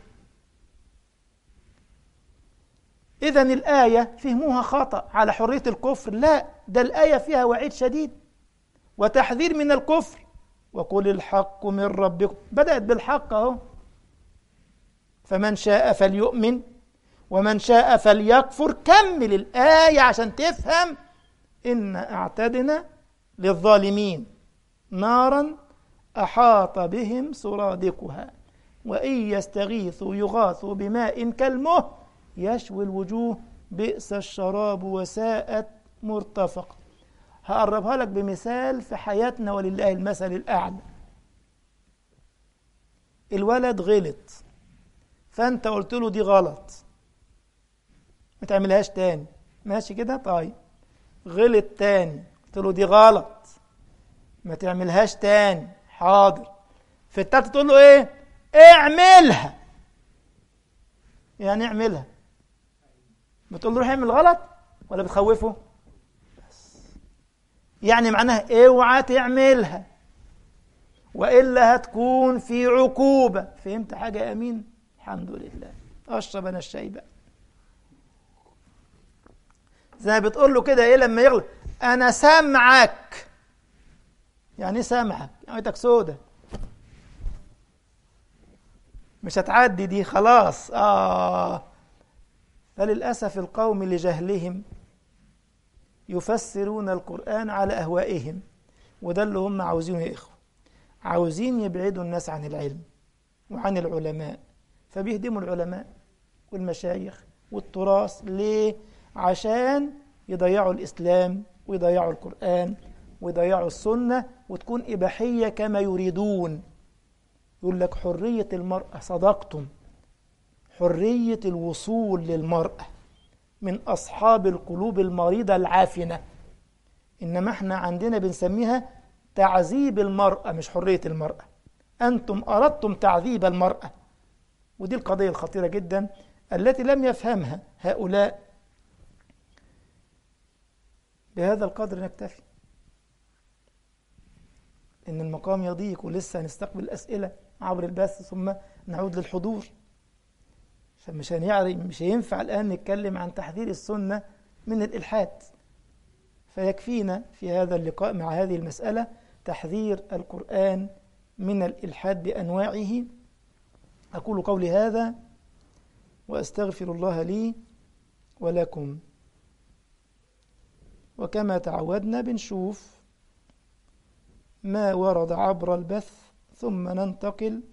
إذن الآية فهموها خطأ على حرية الكفر. لا، ده الآية فيها وعيد شديد وتحذير من الكفر. وقل الحق من ربكم، بدأت بالحق اهو. فمن شاء فليؤمن ومن شاء فليكفر. كمل الآية عشان تفهم. إن أعتدنا للظالمين نارا أحاط بهم سرادقها وإن يستغيثوا يغاثوا بماء كالمهل يشوي الوجوه بئس الشراب وساءت مرتفقة. هقربها لك بمثال في حياتنا ولله المثل الأعلى. الولد غلط، فأنت قلت له دي غلط، ما تعملهاش تاني، ماشي كده؟ طيب. غلط تاني، قلت له دي غلط، ما تعملهاش تاني، حاضر. في التالتة تقول له ايه؟ اعملها. يعني اعملها، بتقول له روح اعمل غلط ولا بتخوفه؟ يعني معناها اوعى تعملها وإلا هتكون في عقوبة. فهمت حاجة يا أمين؟ الحمد لله. أشرب أنا الشاي بقى. زي ما بتقول له كده إيه لما يغلط؟ أنا سامعك. يعني إيه سامعك؟ عيتك سودة، مش هتعدي دي خلاص. آه فللأسف القوم لجهلهم يفسرون القرآن على أهوائهم، وده اللي هم عاوزينه يا إخوة. عاوزين يبعدوا الناس عن العلم وعن العلماء، فبيهدموا العلماء والمشايخ والتراث. ليه؟ عشان يضيعوا الإسلام ويضيعوا القرآن ويضيعوا السنة، وتكون إباحية كما يريدون. يقول لك حرية المرأة، صدقتم، حرية الوصول للمرأة من أصحاب القلوب المريضة العافنة. إنما احنا عندنا بنسميها تعذيب المرأة، مش حرية المرأة. أنتم أردتم تعذيب المرأة، ودي القضية الخطيرة جدا التي لم يفهمها هؤلاء. بهذا القدر نكتفي، إن المقام يضيق ولسه هنستقبل الأسئلة عبر البث ثم نعود للحضور. فمش هنعرف، مش هينفع الآن نتكلم عن تحذير السنة من الإلحاد، فيكفينا في هذا اللقاء مع هذه المسألة تحذير القرآن من الإلحاد بأنواعه. أقول قولي هذا وأستغفر الله لي ولكم. وكما تعودنا بنشوف ما ورد عبر البث ثم ننتقل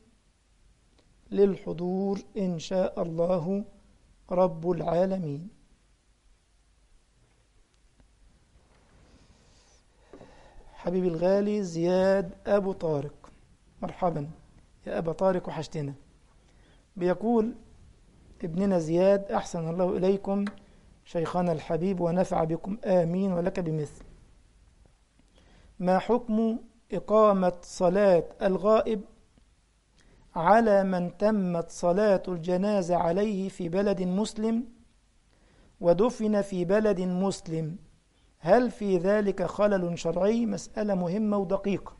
للحضور إن شاء الله رب العالمين. حبيبي الغالي زياد أبو طارق، مرحبا يا أبا طارق وحشتنا. بيقول ابننا زياد: أحسن الله إليكم شيخنا الحبيب ونفع بكم، آمين ولك بمثل. ما حكم إقامة صلاة الغائب على من تمت صلاة الجنازة عليه في بلد مسلم ودفن في بلد مسلم، هل في ذلك خلل شرعي؟ مسألة مهمة ودقيقة.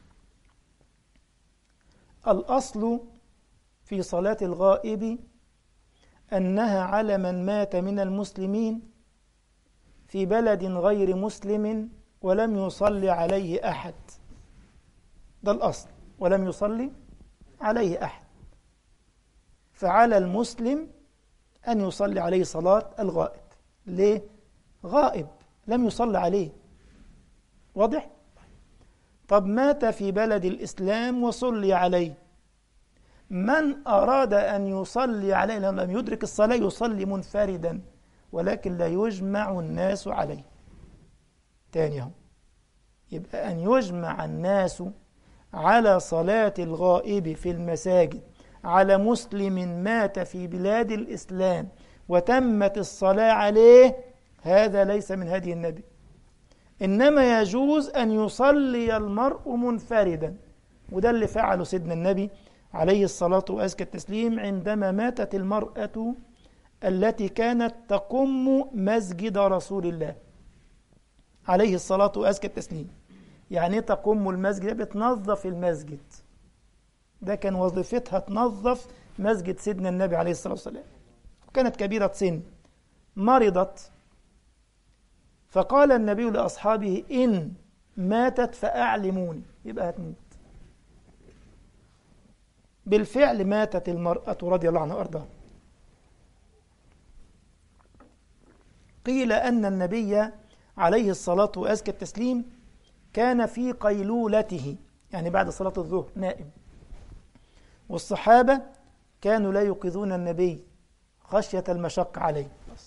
الأصل في صلاة الغائب أنها على من مات من المسلمين في بلد غير مسلم ولم يصلي عليه أحد، ده الأصل، ولم يصلي عليه أحد، فعلى المسلم أن يصلي عليه صلاة الغائب. ليه؟ غائب لم يصلي عليه، واضح؟ طب مات في بلد الإسلام وصلي عليه، من أراد أن يصلي عليه لم يدرك الصلاة يصلي منفردا، ولكن لا يجمع الناس عليه. تاني هم. يبقى أن يجمع الناس على صلاة الغائب في المساجد على مسلم مات في بلاد الإسلام وتمت الصلاة عليه، هذا ليس من هدي النبي، إنما يجوز أن يصلي المرء منفردا، وده اللي فعله سيدنا النبي عليه الصلاة وأزكى التسليم عندما ماتت المرأة التي كانت تقم مسجد رسول الله عليه الصلاة وأزكى التسليم. يعني تقم المسجد، بتنظف المسجد، ده كان وظيفتها تنظف مسجد سيدنا النبي عليه الصلاة والسلام. كانت كبيرة سن، مرضت، فقال النبي لأصحابه إن ماتت فأعلموني، يبقى هتموت. بالفعل ماتت المرأة رضي الله عنها وأرضاها. قيل أن النبي عليه الصلاة وأزكى التسليم كان في قيلولته، يعني بعد صلاة الظهر نائم، والصحابة كانوا لا يوقظون النبي خشية المشقة عليه.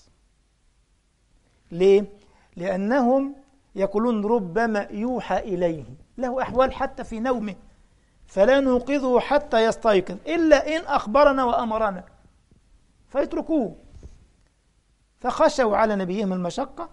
ليه؟ لأنهم يقولون ربما يوحى إليه، له أحوال حتى في نومه، فلا نوقظه حتى يستيقظ إلا إن أخبرنا وأمرنا، فيتركوه. فخشوا على نبيهم المشقة،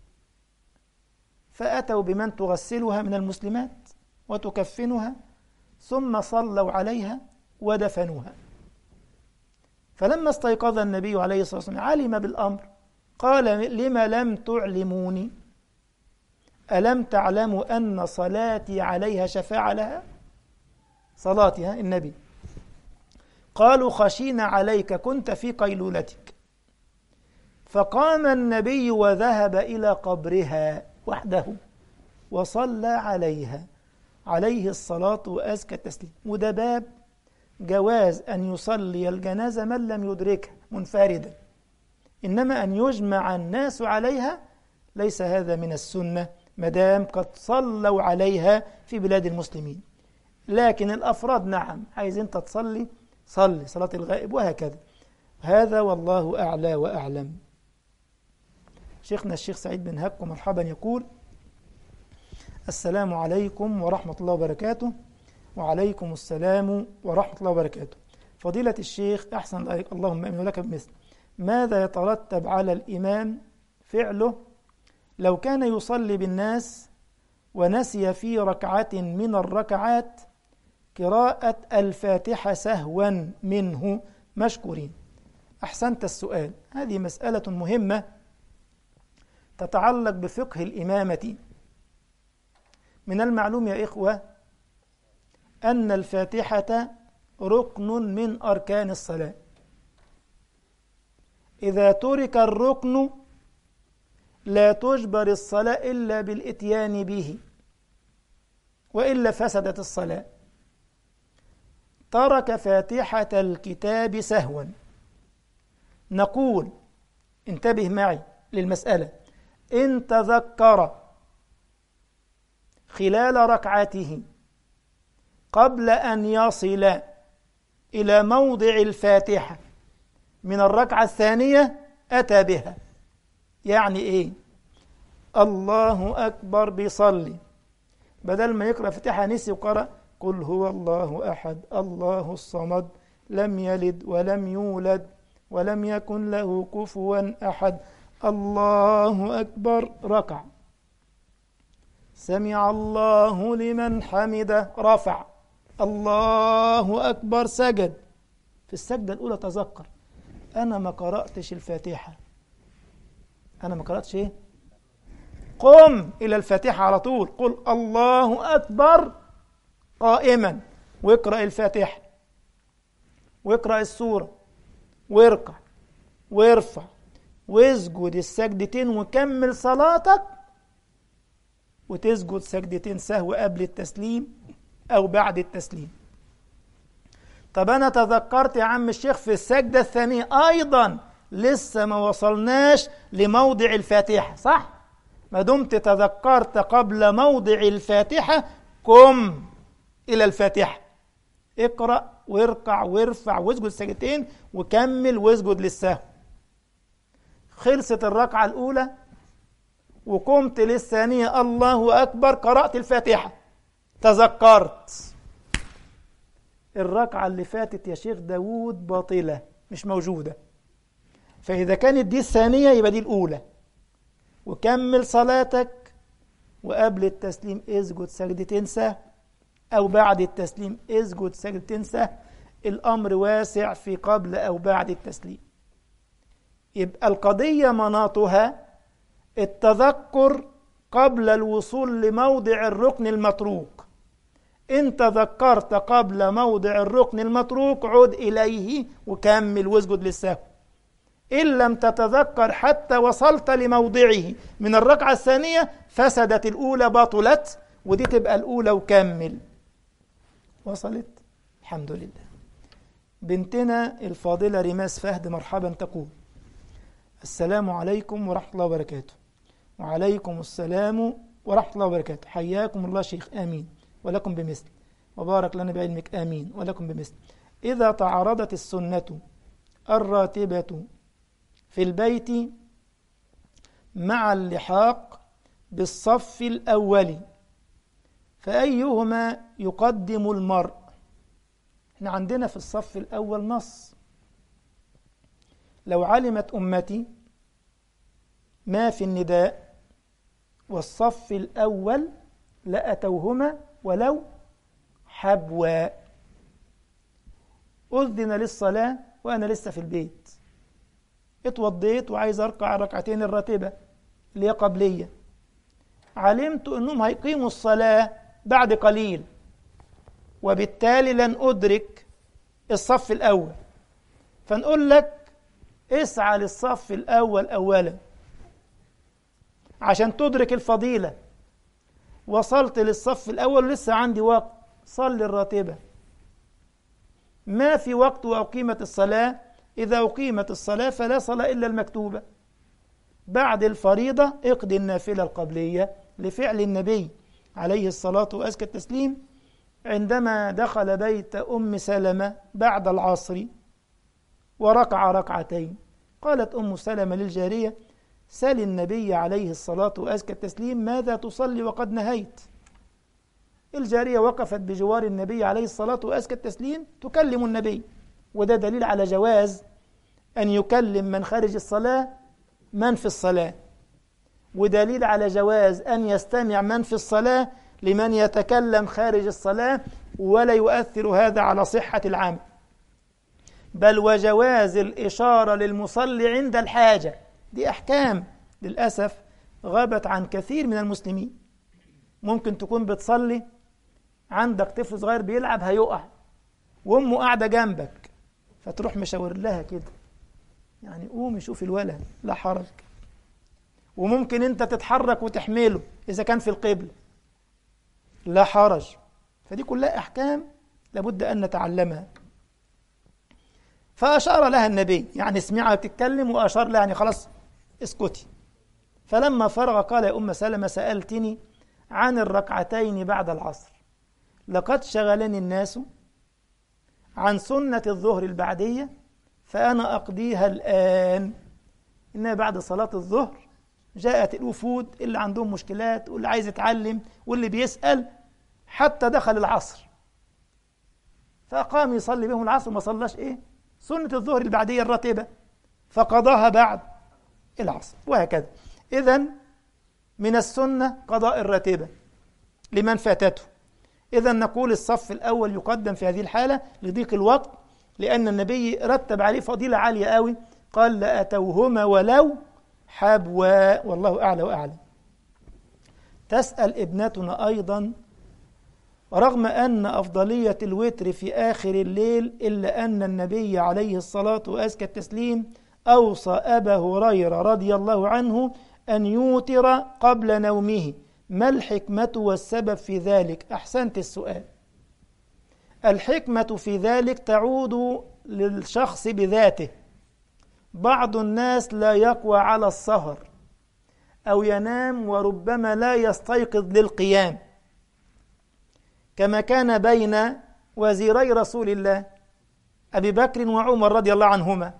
فأتوا بمن تغسلها من المسلمات وتكفنها، ثم صلوا عليها ودفنوها. فلما استيقظ النبي عليه الصلاة والسلام علم بالأمر، قال لما لم تعلموني؟ ألم تعلموا أن صلاتي عليها شفاعة لها؟ صلاتها النبي. قالوا خشينا عليك، كنت في قيلولتك. فقام النبي وذهب إلى قبرها وحده وصلى عليها عليه الصلاة وأزكى التسليم. وده باب جواز أن يصلي الجنازة من لم يدركها منفردا، إنما أن يجمع الناس عليها ليس هذا من السنة مدام قد صلوا عليها في بلاد المسلمين. لكن الأفراد نعم، عايز أنت تصلي صلي صلاة الغائب وهكذا. هذا والله أعلى وأعلم. شيخنا الشيخ سعيد بن هك مرحبا يقول: السلام عليكم ورحمة الله وبركاته. وعليكم السلام ورحمة الله وبركاته. فضيلة الشيخ أحسن عليك، اللهم أمين لك بمثل، ماذا يترتب على الإمام فعله لو كان يصلي بالناس ونسي في ركعة من الركعات قراءة الفاتحة سهوا منه؟ مشكورين. أحسنت السؤال. هذه مسألة مهمة تتعلق بفقه الإمامة. من المعلوم يا إخوة أن الفاتحة ركن من أركان الصلاة، إذا ترك الركن لا تجبر الصلاة إلا بالإتيان به، وإلا فسدت الصلاة. ترك فاتحة الكتاب سهوا، نقول انتبه معي للمسألة، إن تذكر خلال ركعته قبل أن يصل إلى موضع الفاتحة من الركعة الثانية أتى بها. يعني إيه؟ الله أكبر بيصلي، بدل ما يقرأ فاتحة نسي وقرأ قل هو الله أحد الله الصمد لم يلد ولم يولد ولم يكن له كفوا أحد، الله أكبر، ركع، سمع الله لمن حمده، رفع، الله أكبر، سجد. في السجدة الأولى تذكر أنا ما قرأتش الفاتحة، أنا ما قرأتش إيه؟ قم إلى الفاتحة على طول، قل الله أكبر قائما، واقرأ الفاتحة واقرأ السورة واركع وارفع واسجد السجدتين وكمل صلاتك، وتسجد سجدتين سهو قبل التسليم أو بعد التسليم. طب أنا تذكرت يا عم الشيخ في السجدة الثانية أيضا لسه ما وصلناش لموضع الفاتحة، صح؟ ما دمت تذكرت قبل موضع الفاتحة قم إلى الفاتحة، اقرأ واركع وارفع واسجد السجدتين وكمل واسجد للسهو. خلصت الركعة الأولى وقمت للثانية الله أكبر، قرأت الفاتحة، تذكرت الركعة اللي فاتت يا شيخ داود باطلة مش موجودة، فإذا كانت دي الثانية يبقى دي الأولى، وكمل صلاتك، وقبل التسليم اسجد سجدتين سهو أو بعد التسليم اسجد سجدتين سهو. الأمر واسع في قبل أو بعد التسليم. يبقى القضية مناطها التذكر قبل الوصول لموضع الركن المتروك. إن تذكرت قبل موضع الركن المتروك عد إليه وكمل واسجد للسهو. إن لم تتذكر حتى وصلت لموضعه من الركعة الثانية فسدت الأولى، بطلت، ودي تبقى الأولى وكمل. وصلت؟ الحمد لله. بنتنا الفاضلة رماس فهد مرحبا تقول: السلام عليكم ورحمة الله وبركاته. وعليكم السلام ورحمة الله وبركاته. حياكم الله شيخ، آمين ولكم بمثل، وبارك لنا بعلمك، آمين ولكم بمثل. إذا تعارضت السنة الراتبة في البيت مع اللحاق بالصف الأول فأيهما يقدم المرء؟ احنا عندنا في الصف الأول نص: لو علمت أمتي ما في النداء والصف الأول لأتوهما ولو حبوا. أذن للصلاة وأنا لسه في البيت، اتوضيت وعايز أركع ركعتين الراتبة اللي هي قبلية، علمت أنهم هيقيموا الصلاة بعد قليل، وبالتالي لن أدرك الصف الأول، فنقول لك اسعى للصف الأول أولا عشان تدرك الفضيلة. وصلت للصف الأول لسه عندي وقت، صلي الراتبة. ما في وقت وأقيمت الصلاة، إذا أقيمت الصلاة فلا صلاة إلا المكتوبة. بعد الفريضة اقضي النافلة القبلية لفعل النبي عليه الصلاة وأزكى التسليم عندما دخل بيت أم سلمة بعد العصر وركع ركعتين. قالت أم سلمة للجارية: سل النبي عليه الصلاة وأزكى التسليم ماذا تصلي وقد نهيت. الجارية وقفت بجوار النبي عليه الصلاة وأزكى التسليم تكلم النبي، وده دليل على جواز أن يكلم من خارج الصلاة من في الصلاة، ودليل على جواز أن يستمع من في الصلاة لمن يتكلم خارج الصلاة، ولا يؤثر هذا على صحة العمل، بل وجواز الإشارة للمصلي عند الحاجة. دي أحكام للأسف غابت عن كثير من المسلمين. ممكن تكون بتصلي عندك طفل صغير بيلعب هيقع وأمه قاعدة جنبك، فتروح مشاور لها كده، يعني قومي شوفي الولد، لا حرج. وممكن أنت تتحرك وتحمله إذا كان في القبل، لا حرج. فدي كلها أحكام لابد أن نتعلمها. فأشار لها النبي، يعني اسمعها تتكلم، وأشار لها يعني خلاص اسكتي. فلما فرغ قال: يا أم سلمة سألتني عن الركعتين بعد العصر، لقد شغلني الناس عن سنة الظهر البعدية فأنا أقضيها الآن. إنها بعد صلاة الظهر جاءت الوفود اللي عندهم مشكلات واللي عايز يتعلم واللي بيسأل، حتى دخل العصر فقام يصلي بهم العصر، ما صلاش إيه؟ سنة الظهر البعدية الراتبة، فقضاها بعد العصر، وهكذا. إذن من السنة قضاء الراتبة لمن فاتته. إذا نقول الصف الأول يقدم في هذه الحالة لضيق الوقت، لأن النبي رتب عليه فضيلة عالية قوي، قال لأتوهما ولو حبوا، والله أعلى وأعلم. تسأل ابنتنا أيضا: رغم أن أفضلية الوتر في آخر الليل، إلا أن النبي عليه الصلاة وأزكى التسليم أوصى أبا هريرة رضي الله عنه أن يوتر قبل نومه، ما الحكمة والسبب في ذلك؟ أحسنت السؤال. الحكمة في ذلك تعود للشخص بذاته. بعض الناس لا يقوى على السهر أو ينام وربما لا يستيقظ للقيام، كما كان بين وزيري رسول الله أبي بكر وعمر رضي الله عنهما.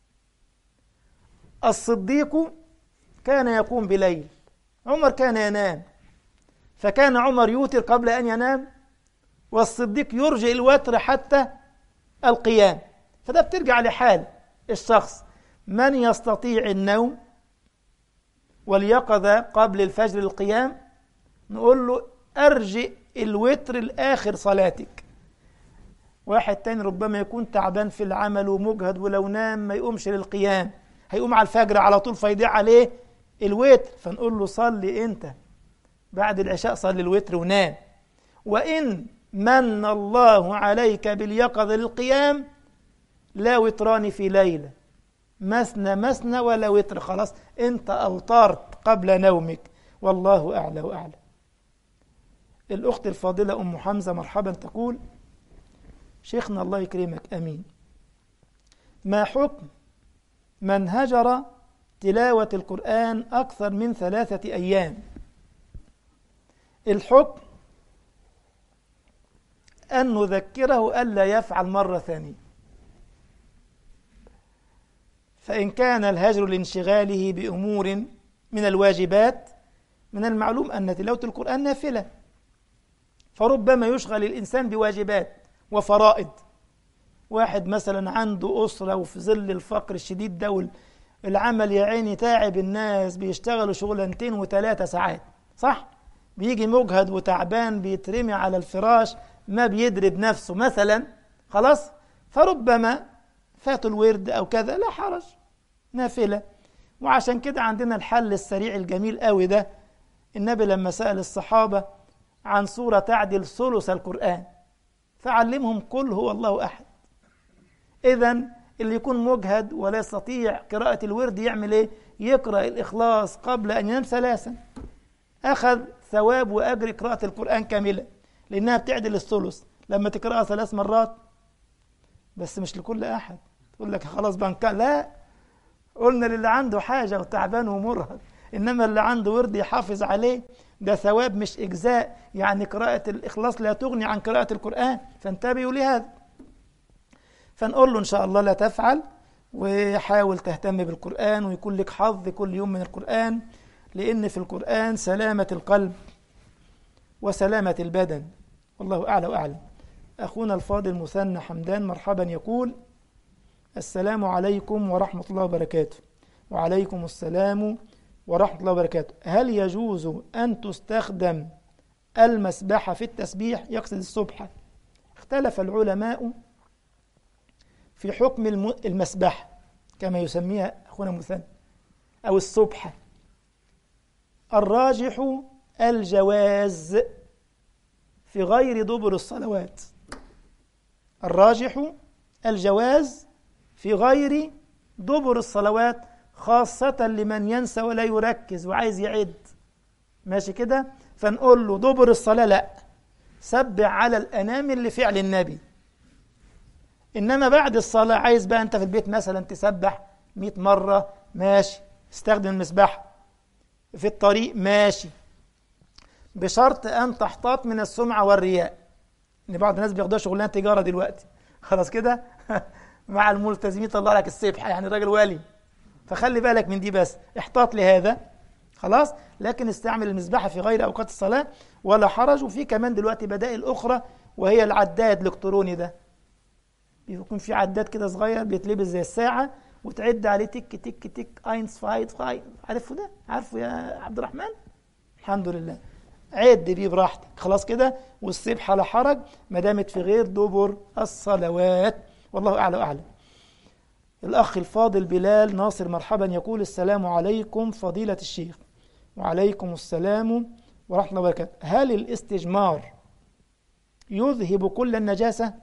الصديق كان يقوم بليل، عمر كان ينام، فكان عمر يوتر قبل أن ينام، والصديق يرجئ الوتر حتى القيام. فده بترجع لحال الشخص، من يستطيع النوم واليقظة قبل الفجر القيام نقول له أرجئ الوتر الآخر صلاتك. واحد تاني ربما يكون تعبان في العمل ومجهد، ولو نام ما يقومش للقيام، هيقوم على الفجر على طول فيضيع عليه الوتر، فنقول له صلي انت بعد العشاء، صلي الوتر ونام. وإن من الله عليك باليقظة للقيام لا وتران في ليلة، مثنى مثنى ولا وتر، خلاص انت أوترت قبل نومك، والله أعلى وأعلم. الأخت الفاضلة أم حمزة مرحبا تقول: شيخنا الله يكرمك أمين، ما حكم من هجر تلاوة القرآن أكثر من ثلاثة أيام؟ الحكم أن نذكره ألا يفعل مرة ثانية، فإن كان الهجر لانشغاله بأمور من الواجبات، من المعلوم أن تلاوة القرآن نافلة، فربما يشغل الإنسان بواجبات وفرائض. واحد مثلا عنده أسرة وفي ظل الفقر الشديد ده والعمل يا عيني تعب الناس، بيشتغلوا شغلانتين وثلاثة ساعات، صح؟ بيجي مجهد وتعبان بيترمي على الفراش ما بيدري بنفسه مثلا، خلاص، فربما فاتوا الورد أو كذا، لا حرج، نافلة. وعشان كده عندنا الحل السريع الجميل قوي ده. النبي لما سأل الصحابة عن سورة تعدل ثلث القرآن فعلمهم قل هو الله أحد. إذن اللي يكون مجهد ولا يستطيع قراءة الورد يعمل إيه؟ يقرأ الإخلاص قبل أن ينام ثلاثا، أخذ ثواب وأجر قراءة القرآن كاملة، لأنها بتعدل الثلث لما تقرأها ثلاث مرات. بس مش لكل أحد تقول لك خلاص بنك، لا، قلنا للي عنده حاجة وتعبان ومرهق، إنما اللي عنده ورد يحافظ عليه ده ثواب مش إجزاء، يعني قراءة الإخلاص لا تغني عن قراءة القرآن، فانتبهوا لهذا. فنقول له إن شاء الله لا تفعل، وحاول تهتم بالقرآن ويكون لك حظ كل يوم من القرآن، لأن في القرآن سلامة القلب وسلامة البدن، والله أعلى وأعلم. أخونا الفاضل مثنى حمدان مرحبا يقول: السلام عليكم ورحمة الله وبركاته. وعليكم السلام ورحمة الله وبركاته. هل يجوز أن تستخدم المسبحة في التسبيح؟ يقصد السبحة. اختلف العلماء في حكم المسبحة كما يسميها أخونا مثنى أو السبحة. الراجح الجواز في غير دبر الصلوات، الراجح الجواز في غير دبر الصلوات، خاصة لمن ينسى ولا يركز وعايز يعد، ماشي كده؟ فنقول له دبر الصلاة لا، سبح على الأنامل لفعل النبي. إنما بعد الصلاة عايز بقى أنت في البيت مثلا تسبح مئة مرة، ماشي، استخدم المسبحة. في الطريق ماشي، بشرط أن تحتاط من السمعة والرياء، إن بعض الناس بياخدوها شغلانة تجارة دلوقتي، خلاص كده مع الملتزمين طلع لك السبحة، يعني راجل والي، فخلي بالك من دي، بس احتاط لهذا، خلاص. لكن استعمل المسبحة في غير أوقات الصلاة ولا حرج. وفي كمان دلوقتي بدائل أخرى، وهي العداد الإلكتروني ده، بيكون في عداد كده صغير بيتلبس زي الساعة وتعد عليه تك تك تك اينس فايت فايت، عارفه ده؟ عارفه يا عبد الرحمن؟ الحمد لله. عد بيه براحتك خلاص كده، والسبحة لا حرج ما دامت في غير دبر الصلوات. والله أعلى وأعلم. الأخ الفاضل بلال ناصر مرحبا، يقول السلام عليكم فضيلة الشيخ. وعليكم السلام ورحمة الله وبركاته. هل الاستجمار يذهب كل النجاسة؟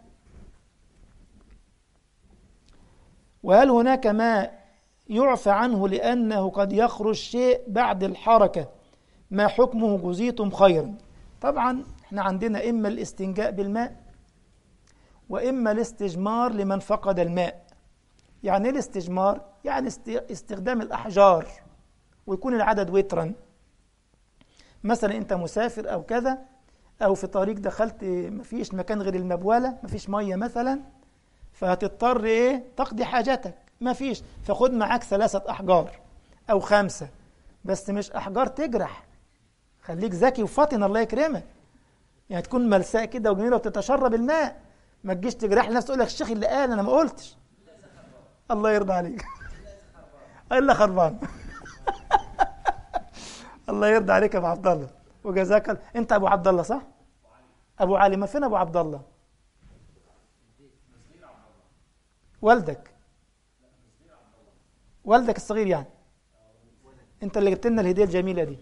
وهل هناك ما يعفى عنه لأنه قد يخرج شيء بعد الحركة؟ ما حكمه جزيتم خيرا؟ طبعا احنا عندنا إما الاستنجاء بالماء وإما الاستجمار لمن فقد الماء. يعني ايه الاستجمار؟ يعني استخدام الأحجار ويكون العدد وترا. مثلا انت مسافر او كذا، او في طريق دخلت مفيش مكان غير المبولة، مفيش مية مثلا، فهتضطر ايه تقضي حاجتك، مفيش، فخد معاك ثلاثة احجار او خمسة، بس مش احجار تجرح، خليك ذكي وفاطن الله يكرمك، يعني تكون ملساء كده وجميلة وتتشرب الماء، ما تجيش تجرح لنفسك تقول لك الشيخ اللي قال انا ما قلتش. الله يرضى عليك. الا خربان. الله يرضى عليك يا ابو عبد الله وجزاك الله. انت ابو عبد الله صح؟ ابو علي. ما فين ابو عبد الله؟ والدك والدك الصغير يعني. انت اللي جبت لنا الهديه الجميله دي،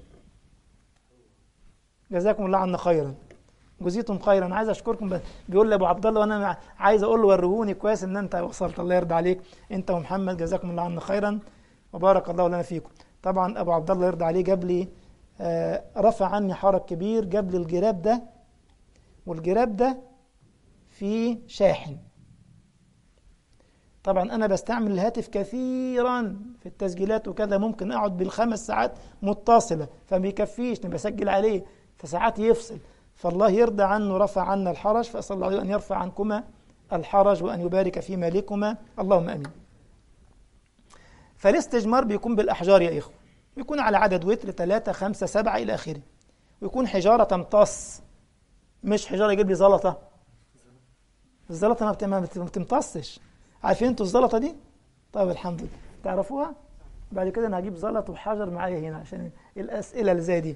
جزاكم الله عنا خيرا، جزيتم خيرا. انا عايز اشكركم. بس بيقول لي ابو عبد الله وانا عايز اقول له ورهوني كويس ان انت وصلت. الله يرضى عليك انت ومحمد، جزاكم الله عنا خيرا وبارك الله لنا فيكم. طبعا ابو عبد الله يرضى عليه جاب لي آه رفع عني حرج كبير، جاب لي الجراب ده، والجراب ده فيه شاحن. طبعا انا بستعمل الهاتف كثيرا في التسجيلات وكذا، ممكن اقعد بالخمس ساعات متصله، فما بيكفيش بسجل عليه، فساعات يفصل. فالله يرضى عنه، رفع عنا الحرج، فاسال الله ان يرفع عنكما الحرج وان يبارك في مالكما، اللهم امين. فالاستجمار بيكون بالاحجار يا اخوه، بيكون على عدد وتر ثلاثة خمسة سبعة إلى آخره، ويكون حجارة تمتص، مش حجارة يجيب لي زلطة. الزلطة ما بتمتصش، عارفين انتوا الزلطة دي؟ طيب الحمد لله تعرفوها. بعد كده انا هجيب زلط وحجر معايا هنا عشان الأسئلة اللي زي دي،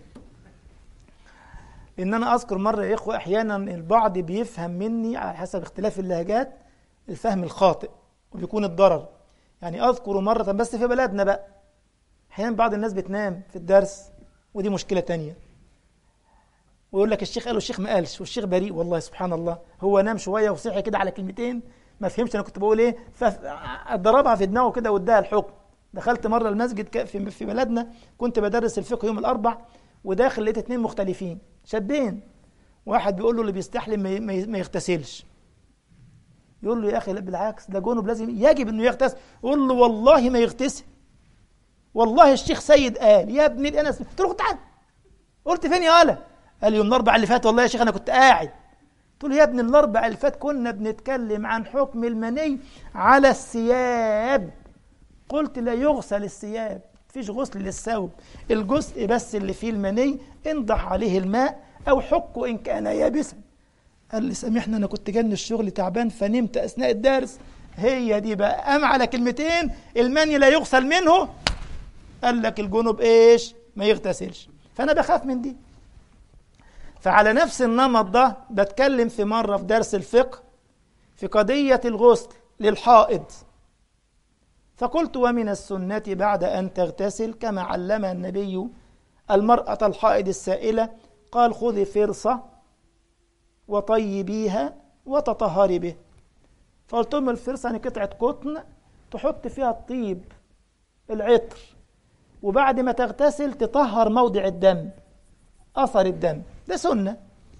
لأن أنا أذكر مرة يا إخوة أحيانا البعض بيفهم مني على حسب اختلاف اللهجات الفهم الخاطئ وبيكون الضرر. يعني أذكر مرة بس في بلدنا بقى، أحيانا بعض الناس بتنام في الدرس، ودي مشكلة تانية، ويقول لك الشيخ قال والشيخ ما قالش، والشيخ بريء. والله سبحان الله، هو نام شوية وصحي كده على كلمتين ما فهمش أنا كنت بقول إيه، فضربها في دماغه كده واداها الحكم. دخلت مرة المسجد في بلدنا، كنت بدرس الفقه يوم الأربع، وداخل لقيت اتنين مختلفين شابين، واحد بيقول له اللي بيستحلم ما يغتسلش، يقول له يا أخي بالعكس ده جنب لازم يجب أنه يغتسل، يقول له والله ما يغتسل، والله الشيخ سيد قال يا ابن الأنس. قلت له تعال، قلت فين يا ولا؟ قال لي يوم الأربع اللي فات والله يا شيخ أنا كنت قاعد. قلت له يا ابن الأربع اللي فات كنا بنتكلم عن حكم المني على الثياب، قلت لا يغسل الثياب، مفيش غسل للثوب، الجزء بس اللي فيه المني انضح عليه الماء أو حكه إن كان يابسا. قال لي سامحنا أنا كنت جاني الشغل تعبان فنمت أثناء الدرس. هي دي بقى، قام على كلمتين المني لا يغسل منه، قال لك الجنوب إيش ما يغتسلش. فأنا بخاف من دي. فعلى نفس النمط ده بتكلم في مرة في درس الفقه في قضية الغسل للحائض، فقلت ومن السنة بعد أن تغتسل كما علم النبي المرأة الحائض السائلة، قال خذي فرصة وطيبيها وتطهري به. فقلت لهم الفرصة يعني قطعة قطن تحط فيها الطيب العطر، وبعد ما تغتسل تطهر موضع الدم أثر الدم، ده سنة.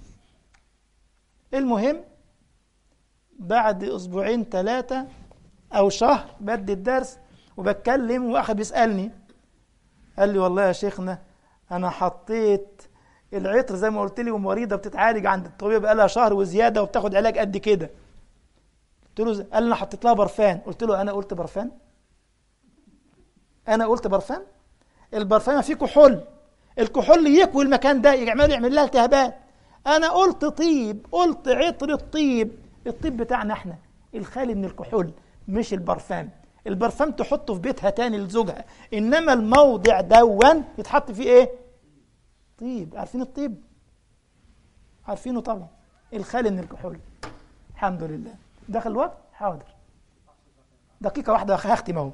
المهم بعد أسبوعين ثلاثة أو شهر بدي الدرس وبتكلم وأخي بيسألني، قال لي والله يا شيخنا أنا حطيت العطر زي ما قلت لي ومريضة بتتعالج عند الطبيب بقالها شهر وزيادة وبتاخد علاج قد كده. قلت له قال لي أنا حطيت لها برفان. قلت له أنا قلت برفان؟ أنا قلت برفان؟ البرفان فيه كحول، الكحول يكوي المكان ده يعمل يعمل لها التهابات. أنا قلت طيب، قلت عطر الطيب، الطيب بتاعنا احنا الخالي من الكحول مش البرفان. البرفان تحطه في بيتها تاني لزوجها، إنما الموضع دون يتحط فيه إيه؟ طيب. عارفين الطيب؟ عارفينه طبعا، الخالي من الكحول. الحمد لله. دخل الوقت؟ حاضر، دقيقة واحدة هختم اهو.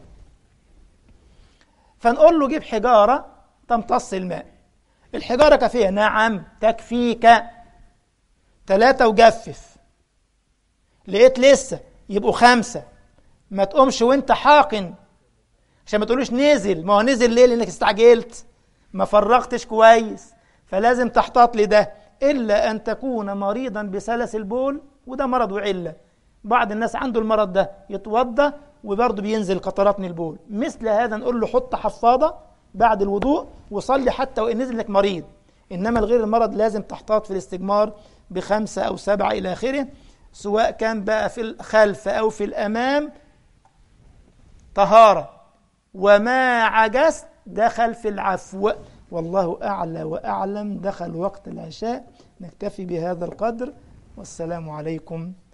فنقول له جيب حجارة تمتص الماء. الحجارة كافية؟ نعم تكفيك. ثلاثة وجفف. لقيت لسه، يبقوا خمسة. ما تقومش وانت حاقن عشان ما تقولوش نزل. ما هو نزل ليه؟ لانك استعجلت، ما فرغتش كويس، فلازم تحتاط لده. إلا أن تكون مريضا بسلس البول، وده مرض وعلة. بعض الناس عنده المرض ده يتوضى وبرضه بينزل قطرات من البول. مثل هذا نقول له حط حفاضة بعد الوضوء وصلي حتى وإن نزل لك مريض. إنما الغير المرض لازم تحتاط في الاستجمار بخمسة أو سبعة إلى آخره، سواء كان بقى في الخلف أو في الأمام. طهارة، وما عجزت دخل في العفو. والله أعلى وأعلم. دخل وقت العشاء، نكتفي بهذا القدر، والسلام عليكم